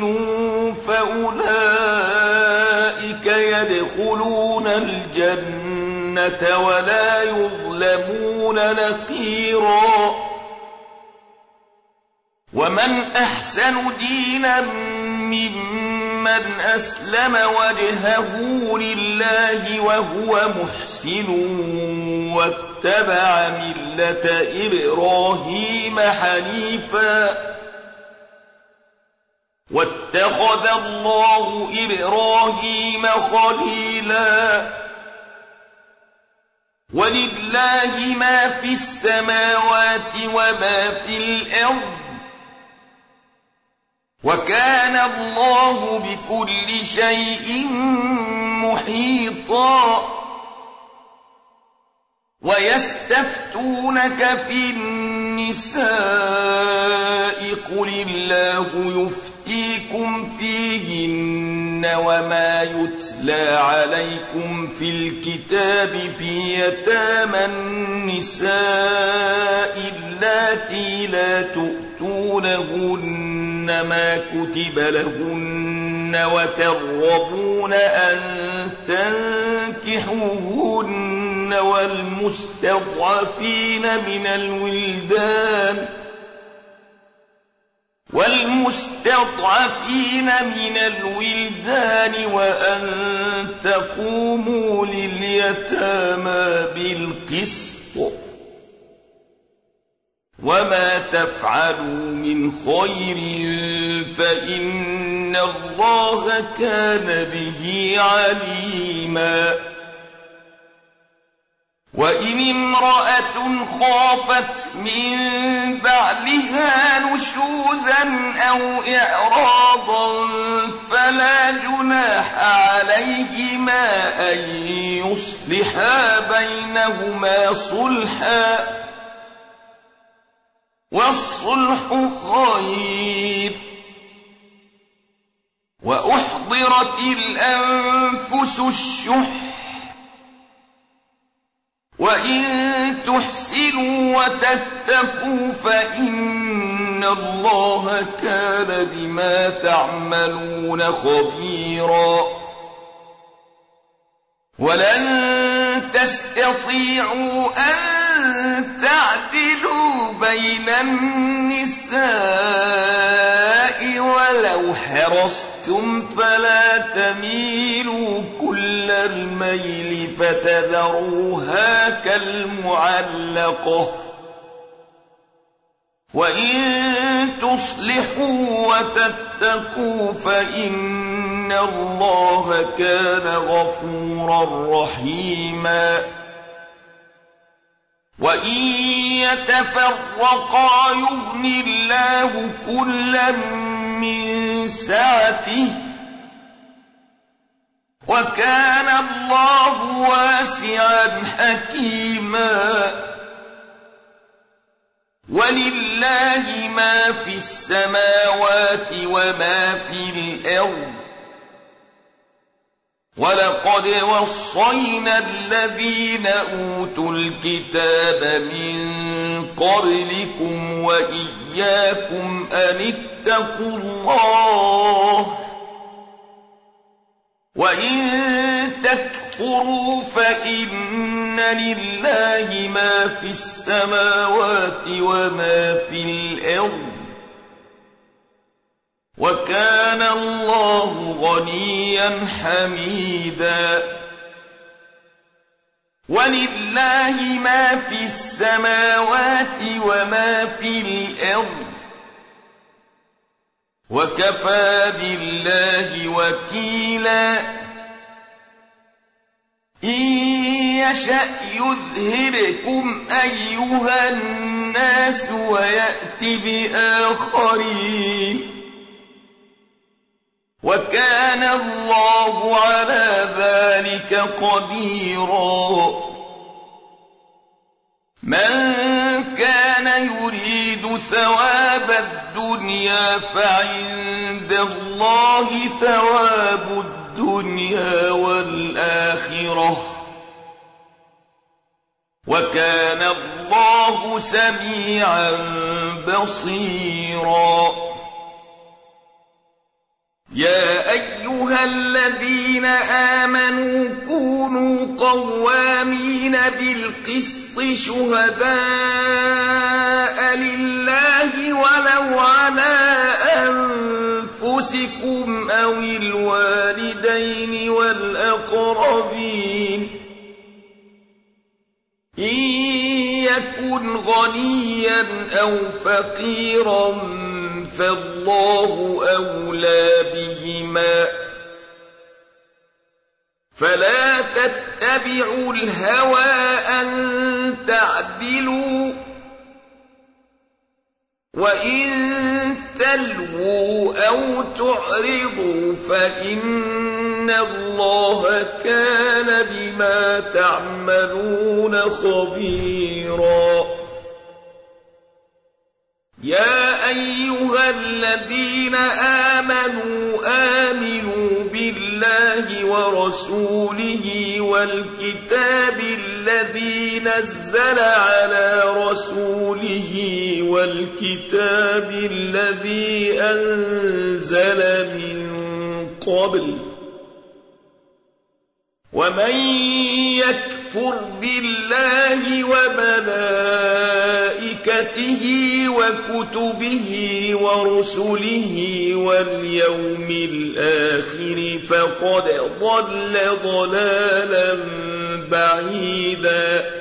فأولئك يدخلون الجنة ولا يظلمون نقيرا ومن أحسن دينا ممن أسلم وجهه لله وهو محسن واتبع ملة إبراهيم حنيفا واتخذ الله إبراهيم خليلا ولله ما في السماوات وما في الأرض وكان الله بكل شيء محيطا ويستفتونك في النساء قل الله يفتيكم فيهن وما يتلى عليكم في الكتاب في يتامى النساء اللاتي لا تؤتونهن ما كتب لهن وترغبون أن تنكحوهن والمستضعفين من الولدان والمستضعفين من الولدان وأن تقوموا لليتامى بالقسط وما تفعلوا من خير فإن الله كان به عليما وإن امرأة خافت من بعلها نشوزا أو إعراضا فلا جناح عليهما أن يصلحا بينهما صلحا والصلح خير وأحضرت الأنفس الشح وإن تحسنوا وتتقوا فإن الله كان بما تعملون خبيرا ولن تستطيعوا أن تعدلوا بين النساء ولو حرصتم فلا تميلوا كل الميل فتذروها كالمعلقة وإن تصلحوا وتتقوا فإن الله كان غفورا رحيما وإن يتفرقا يغن الله كلا من سعته وكان الله واسعا حكيما ولله ما في السماوات وما في الأرض ولقد وصينا الذين أوتوا الكتاب من قبلكم وإياكم أن اتقوا الله وإن تكفروا فإن لله ما في السماوات وما في الأرض وكان الله غنيا حميدا ولله ما في السماوات وما في الأرض وكفى بالله وكيلا إن يشأ يذهبكم أيها الناس ويأت بآخرين وكان الله على ذلك قديرا من كان يريد ثواب الدنيا فعند الله ثواب الدنيا والآخرة وكان الله سميعا بصيرا يا أيها الذين آمنوا كونوا قوامين بالقسط شهداء لله ولو على أنفسكم أو الوالدين والأقربين إن يكن غنيا أو فقيرا فالله أولى بهما فلا تتبعوا الهوى أن تعدلوا وإن تلووا أو تعرضوا فإن إن الله كان بما تعملون خبيرا. يا أيها الذين آمنوا آمنوا بالله ورسوله والكتاب الذي نزل على رسوله والكتاب الذي أنزل من قبل، ومن يكفر بالله وملائكته وكتبه ورسله واليوم الآخر فقد ضل ضلالا بعيدا.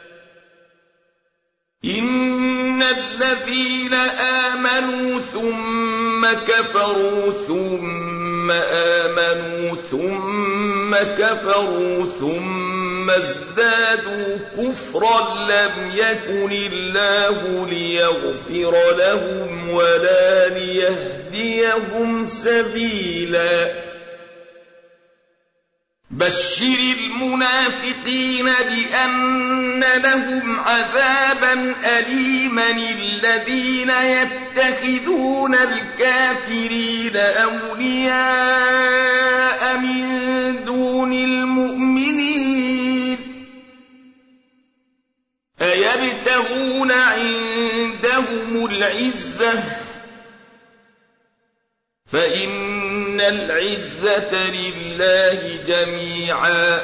إن الذين آمنوا ثم كفروا ثم آمنوا ثم كفروا ثم ازدادوا كفرا لم يكن الله ليغفر لهم ولا ليهديهم سبيلا. بشر المنافقين بأن لهم عذابا أليما الذين يتخذون الكافرين أولياء من دون المؤمنين أيبتغون عندهم العزة فإن العزة لله جميعا.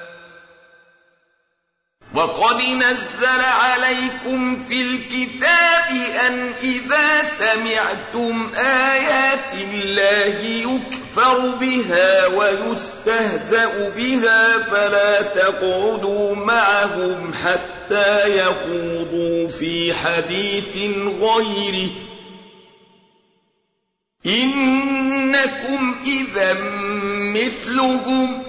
وقد نزل عليكم في الكتاب أن إذا سمعتم آيات الله يكفر بها ويستهزأ بها فلا تقعدوا معهم حتى يخوضوا في حديث غيره إنكم إذا مثلهم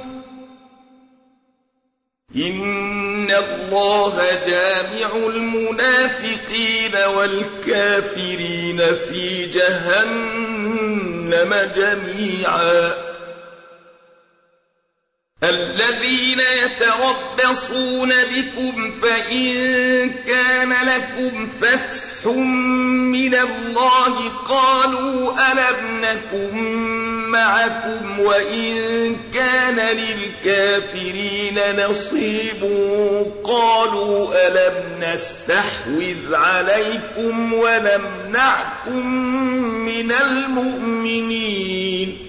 إن الله جامع المنافقين والكافرين في جهنم جميعا. الذين يتربصون بكم فإن كان لكم فتح من الله قالوا ألم نكن معكم وإن كان للكافرين نصيب قالوا ألم نستحوذ عليكم ونمنعكم من المؤمنين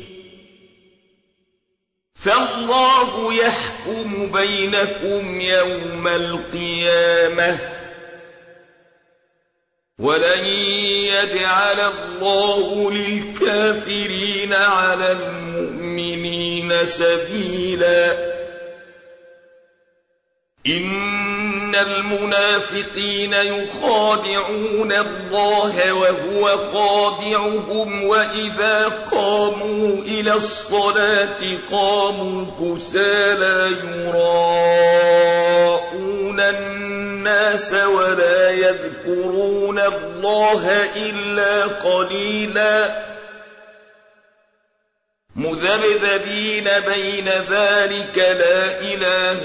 فالله يحكم بينكم يوم القيامة ولن يجعل الله للكافرين على المؤمنين سبيلا. إن المنافقين يخادعون الله وهو خادعهم وإذا قاموا إلى الصلاة قاموا كسالى يراءون الناس ولا يذكرون الله إلا قليلا مذبذبين بين ذلك لا إله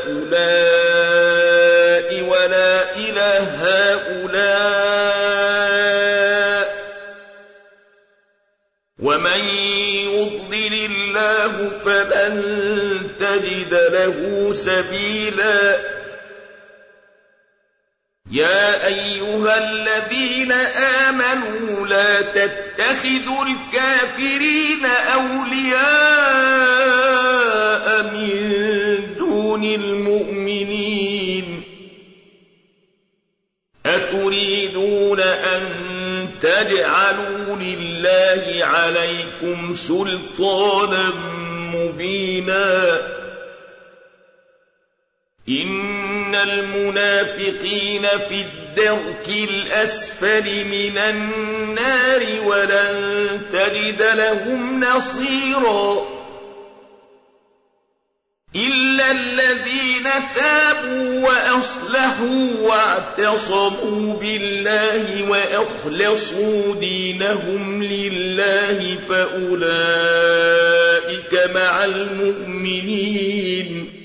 هؤلاء ولا إله هؤلاء ومن يضلل الله فلن تجد له سبيلا. يا أيها الذين آمنوا لا تتخذوا الكافرين أولياء من دون المؤمنين أتريدون أن تجعلوا لله عليكم سلطانا مبينا. إن المنافقين في الدرك الأسفل من النار ولن تجد لهم نصيرا إلا الذين تابوا وأصلحوا واعتصموا بالله وأخلصوا دينهم لله فأولئك مع المؤمنين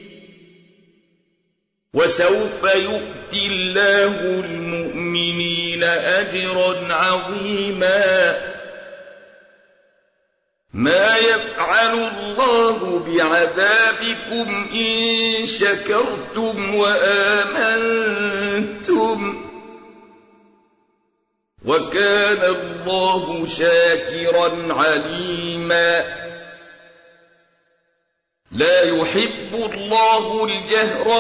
وسوف يؤتي الله المؤمنين أجرا عظيما ما يفعل الله بعذابكم إن شكرتم وآمنتم وكان الله شاكرا عليما لا يحب الله الجهر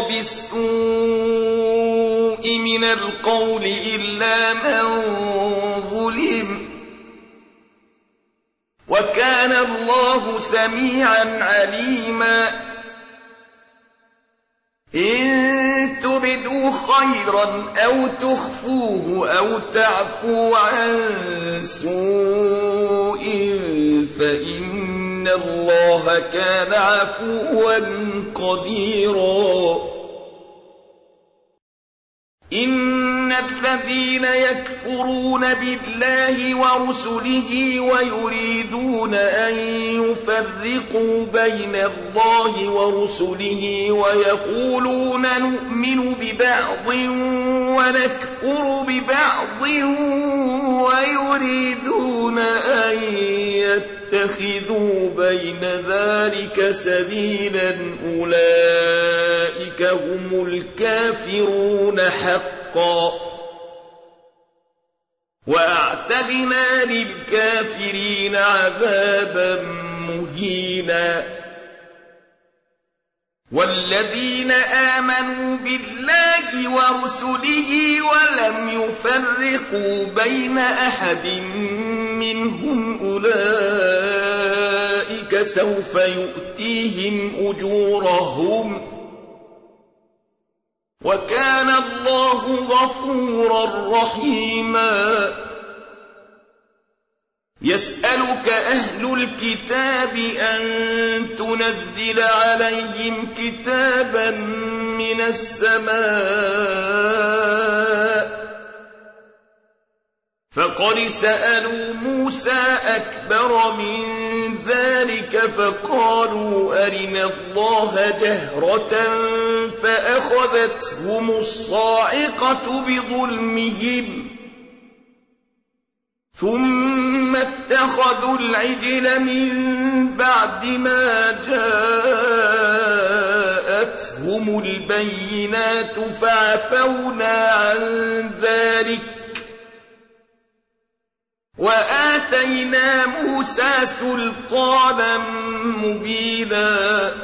بالسوء من القول إلا من ظلم وكان الله سميعا عليما إن تبدوا خيرا أو تخفوه أو تعفوا عن سوء فإن الله كان عفوا قديرا إن الذين يكفرون بالله ورسله ويريدون أن يفرقوا بين الله ورسله ويقولون نؤمن ببعض ونكفر ببعض ويريدون أن يتخذوا بين ذلك سبيلا أولئك هم الكافرون حقا وأعتدنا للكافرين عذابا مهينا والذين آمنوا بالله ورسله ولم يفرقوا بين أحد منهم أولئك سوف يؤتيهم أجورهم وكان الله غفورا رحيما يسألك أهل الكتاب أن تنزل عليهم كتابا من السماء فقد سألوا موسى أكبر من ذلك فقالوا أرنا الله جهرة فأخذتهم الصاعقة بظلمهم ثم اتخذوا العجل من بعد ما جاءتهم البينات فعفونا عن ذلك وآتينا موسى سلطانا مبينا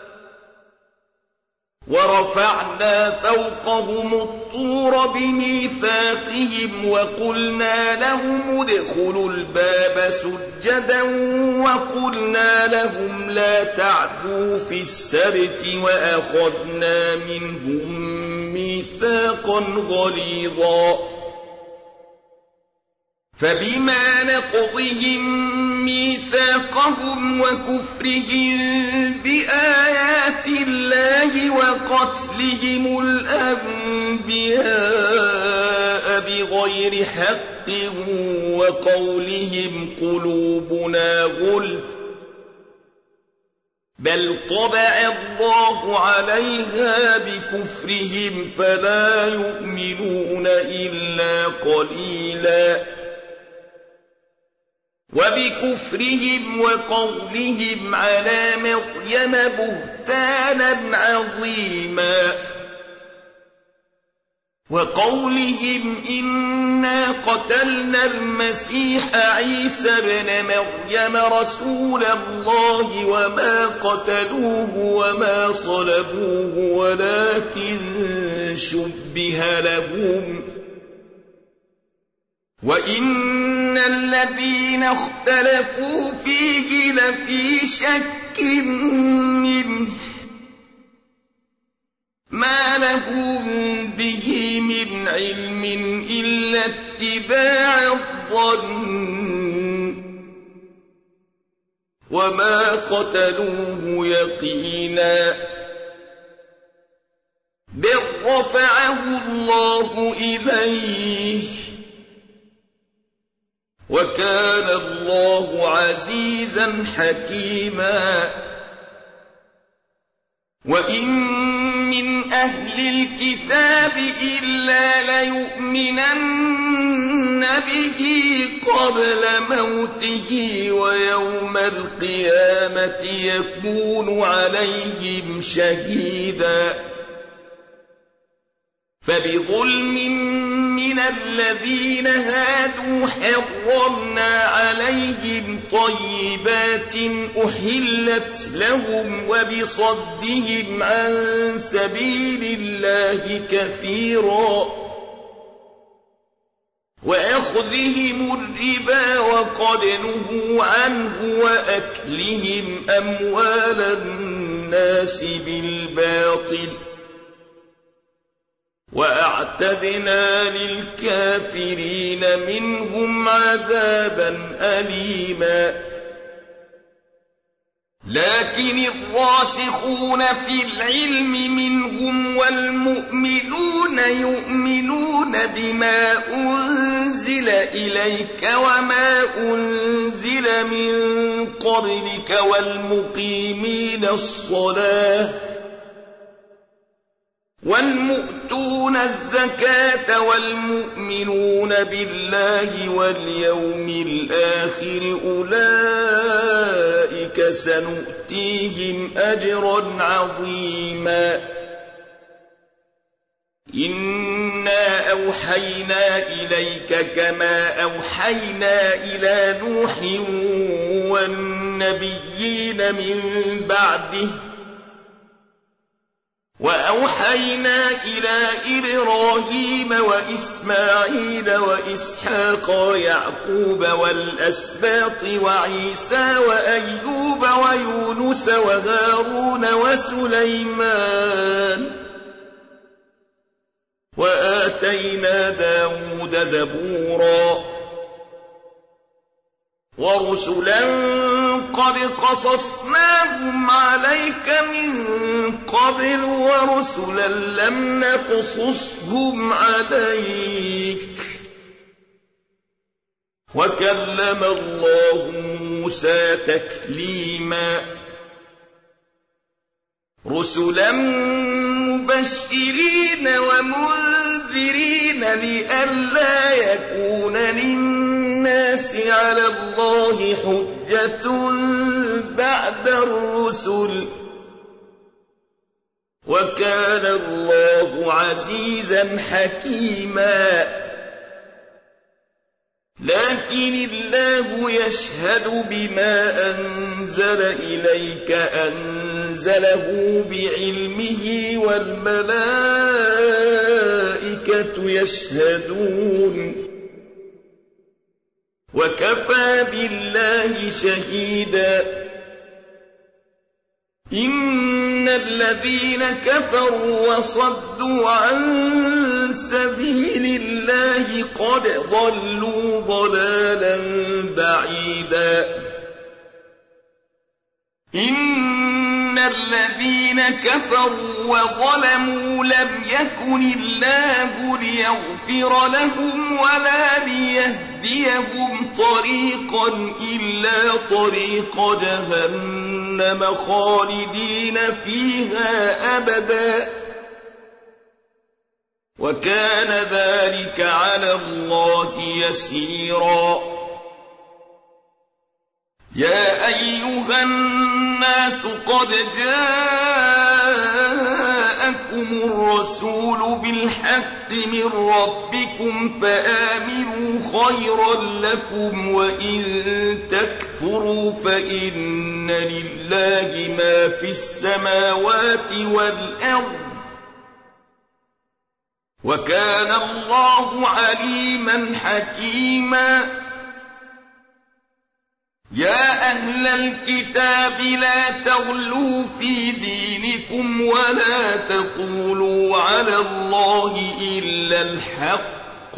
ورفعنا فوقهم الطور بميثاقهم وقلنا لهم ادخلوا الباب سجدا وقلنا لهم لا تعدوا في السبت وأخذنا منهم ميثاقا غليظا فبما نقضهم ميثاقهم وكفرهم بآيات الله وقتلهم الأنبياء بغير حق وقولهم قلوبنا غلف بل طبع الله عليها بكفرهم فلا يؤمنون إلا قليلا وبكفرهم وقولهم على مريم بهتانا عظيما وقولهم إنا قتلنا المسيح عيسى ابن مريم رسول الله وما قتلوه وما صلبوه ولكن شبه لهم وإن الذين اختلفوا فيه لفي شك منه ما لهم به من علم إلا اتباع الظن وما قتلوه يقينا بل رفعه الله إليه وكان الله عزيزا حكيما وإن من أهل الكتاب إلا ليؤمنن به قبل موته ويوم القيامة يكون عليهم شهيدا فبظلم من الذين هادوا حرمنا عليهم طيبات أحلت لهم وبصدهم عن سبيل الله كثيرا وأخذهم الربا وقد نهوا عنه وأكلهم أموال الناس بالباطل وأعتدنا للكافرين منهم عذابا أليما لكن الراسخون في العلم منهم والمؤمنون يؤمنون بما أنزل إليك وما أنزل من قبلك والمقيمين الصلاة والمؤتون الزكاة والمؤمنون بالله واليوم الآخر أولئك سنؤتيهم أجرا عظيما إنا أوحينا إليك كما أوحينا إلى نوح والنبيين من بعده وأوحينا إلى إبراهيم وإسماعيل وإسحاق ويعقوب والأسباط وعيسى وأيوب ويونس وهارون وسليمان وآتينا داود زبورا ورسلا قد قصصناهم عليك من قبل ورسلا لم نقصصهم عليك وكلم الله موسى تكليما رسلا مبشرين ومنذرين لئلا يكون للناس على الله حجة بعد الرسل وكان الله عزيزا حكيما لكن الله يشهد بما أنزل إليك أنزله بعلمه والملائكة يشهدون وكفى بالله شهيدا إن الذين كفروا وصدوا عن سبيل الله قد ضلوا ضلالا بعيدا إن الذين كفروا وظلموا لم يكن الله ليغفر لهم ولا ليهديهم طريقا إلا طريق جهنم خالدين فيها أبدا وكان ذلك على الله يسيرا يا أيها الناس قد جاءكم الرسول بالحق من ربكم فآمنوا خيرا لكم وإن تكفروا فإن لله ما في السماوات والأرض وكان الله عليما حكيما يا أهل الكتاب لا تغلوا في دينكم ولا تقولوا على الله إلا الحق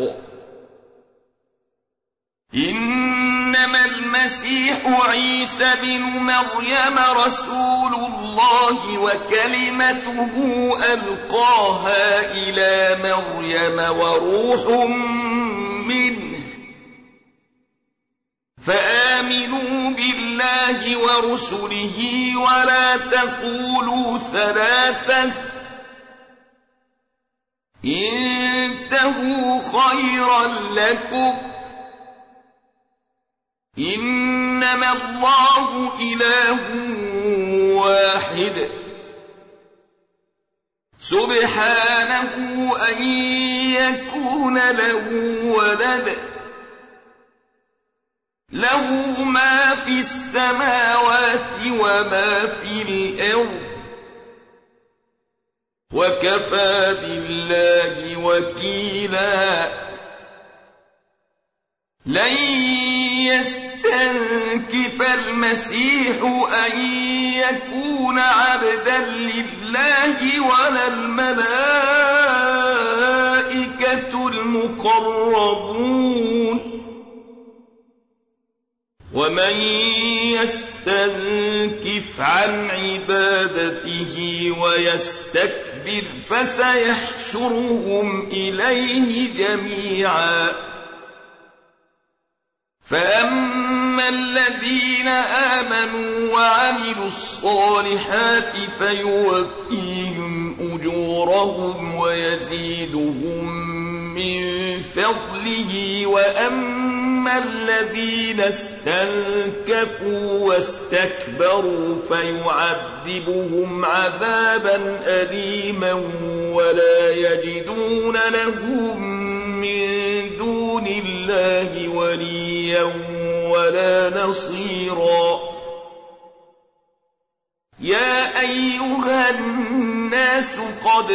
إنما المسيح عيسى بن مريم رسول الله وكلمته ألقاها إلى مريم وروح منه فآمنوا بالله ورسله ولا تقولوا ثلاثة انتهوا خيرا لكم إنما الله إله واحد سبحانه أن يكون له ولد له ما في السماوات وما في الأرض وكفى بالله وكيلا لن يستنكف المسيح أن يكون عبدا لله ولا الملائكة المقربون ومن يستنكف عن عبادته ويستكبر فسيحشرهم إليه جميعا فأما الذين آمنوا وعملوا الصالحات فيوفيهم أجورهم ويزيدهم من فضله وأما الذين استنكفوا واستكبروا فيعذبهم عذابا أليما ولا يجدون لهم من دون الله وليا ولا نصيرا يا أيها الناس قد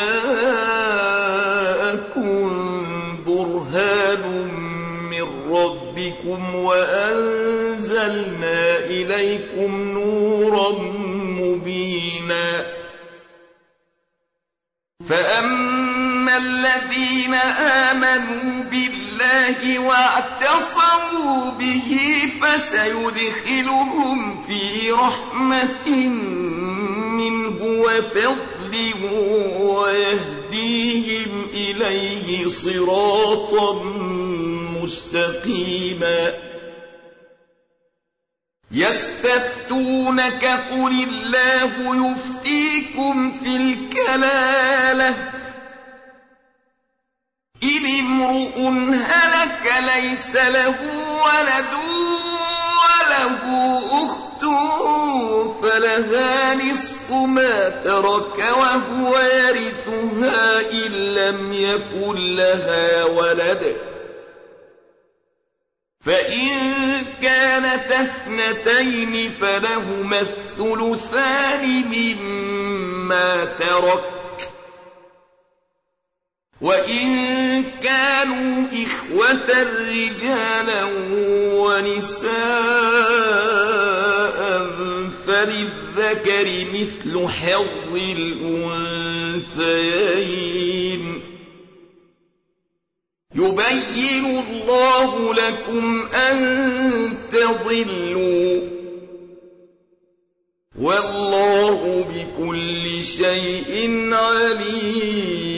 جاءكم برهان من ربكم وأنزلنا إليكم نورا مبينا فأما الذين آمنوا بالله واعتصموا به فسيدخلهم في رحمة منه وفضل ويهديهم إليه صراطا مستقيما يستفتونك قل الله يفتيكم في الكلالة إن امرؤ هلك ليس له ولد وله أخت فلها نصف ما ترك وهو يرثها إن لم يكن لها ولد فإن كانت اثنتين فلهما الثلثان مما ترك وإن كانوا إخوة رجالا ونساء فللذكر مثل حظ الأنثيين يبين الله لكم أن تضلوا والله بكل شيء عليم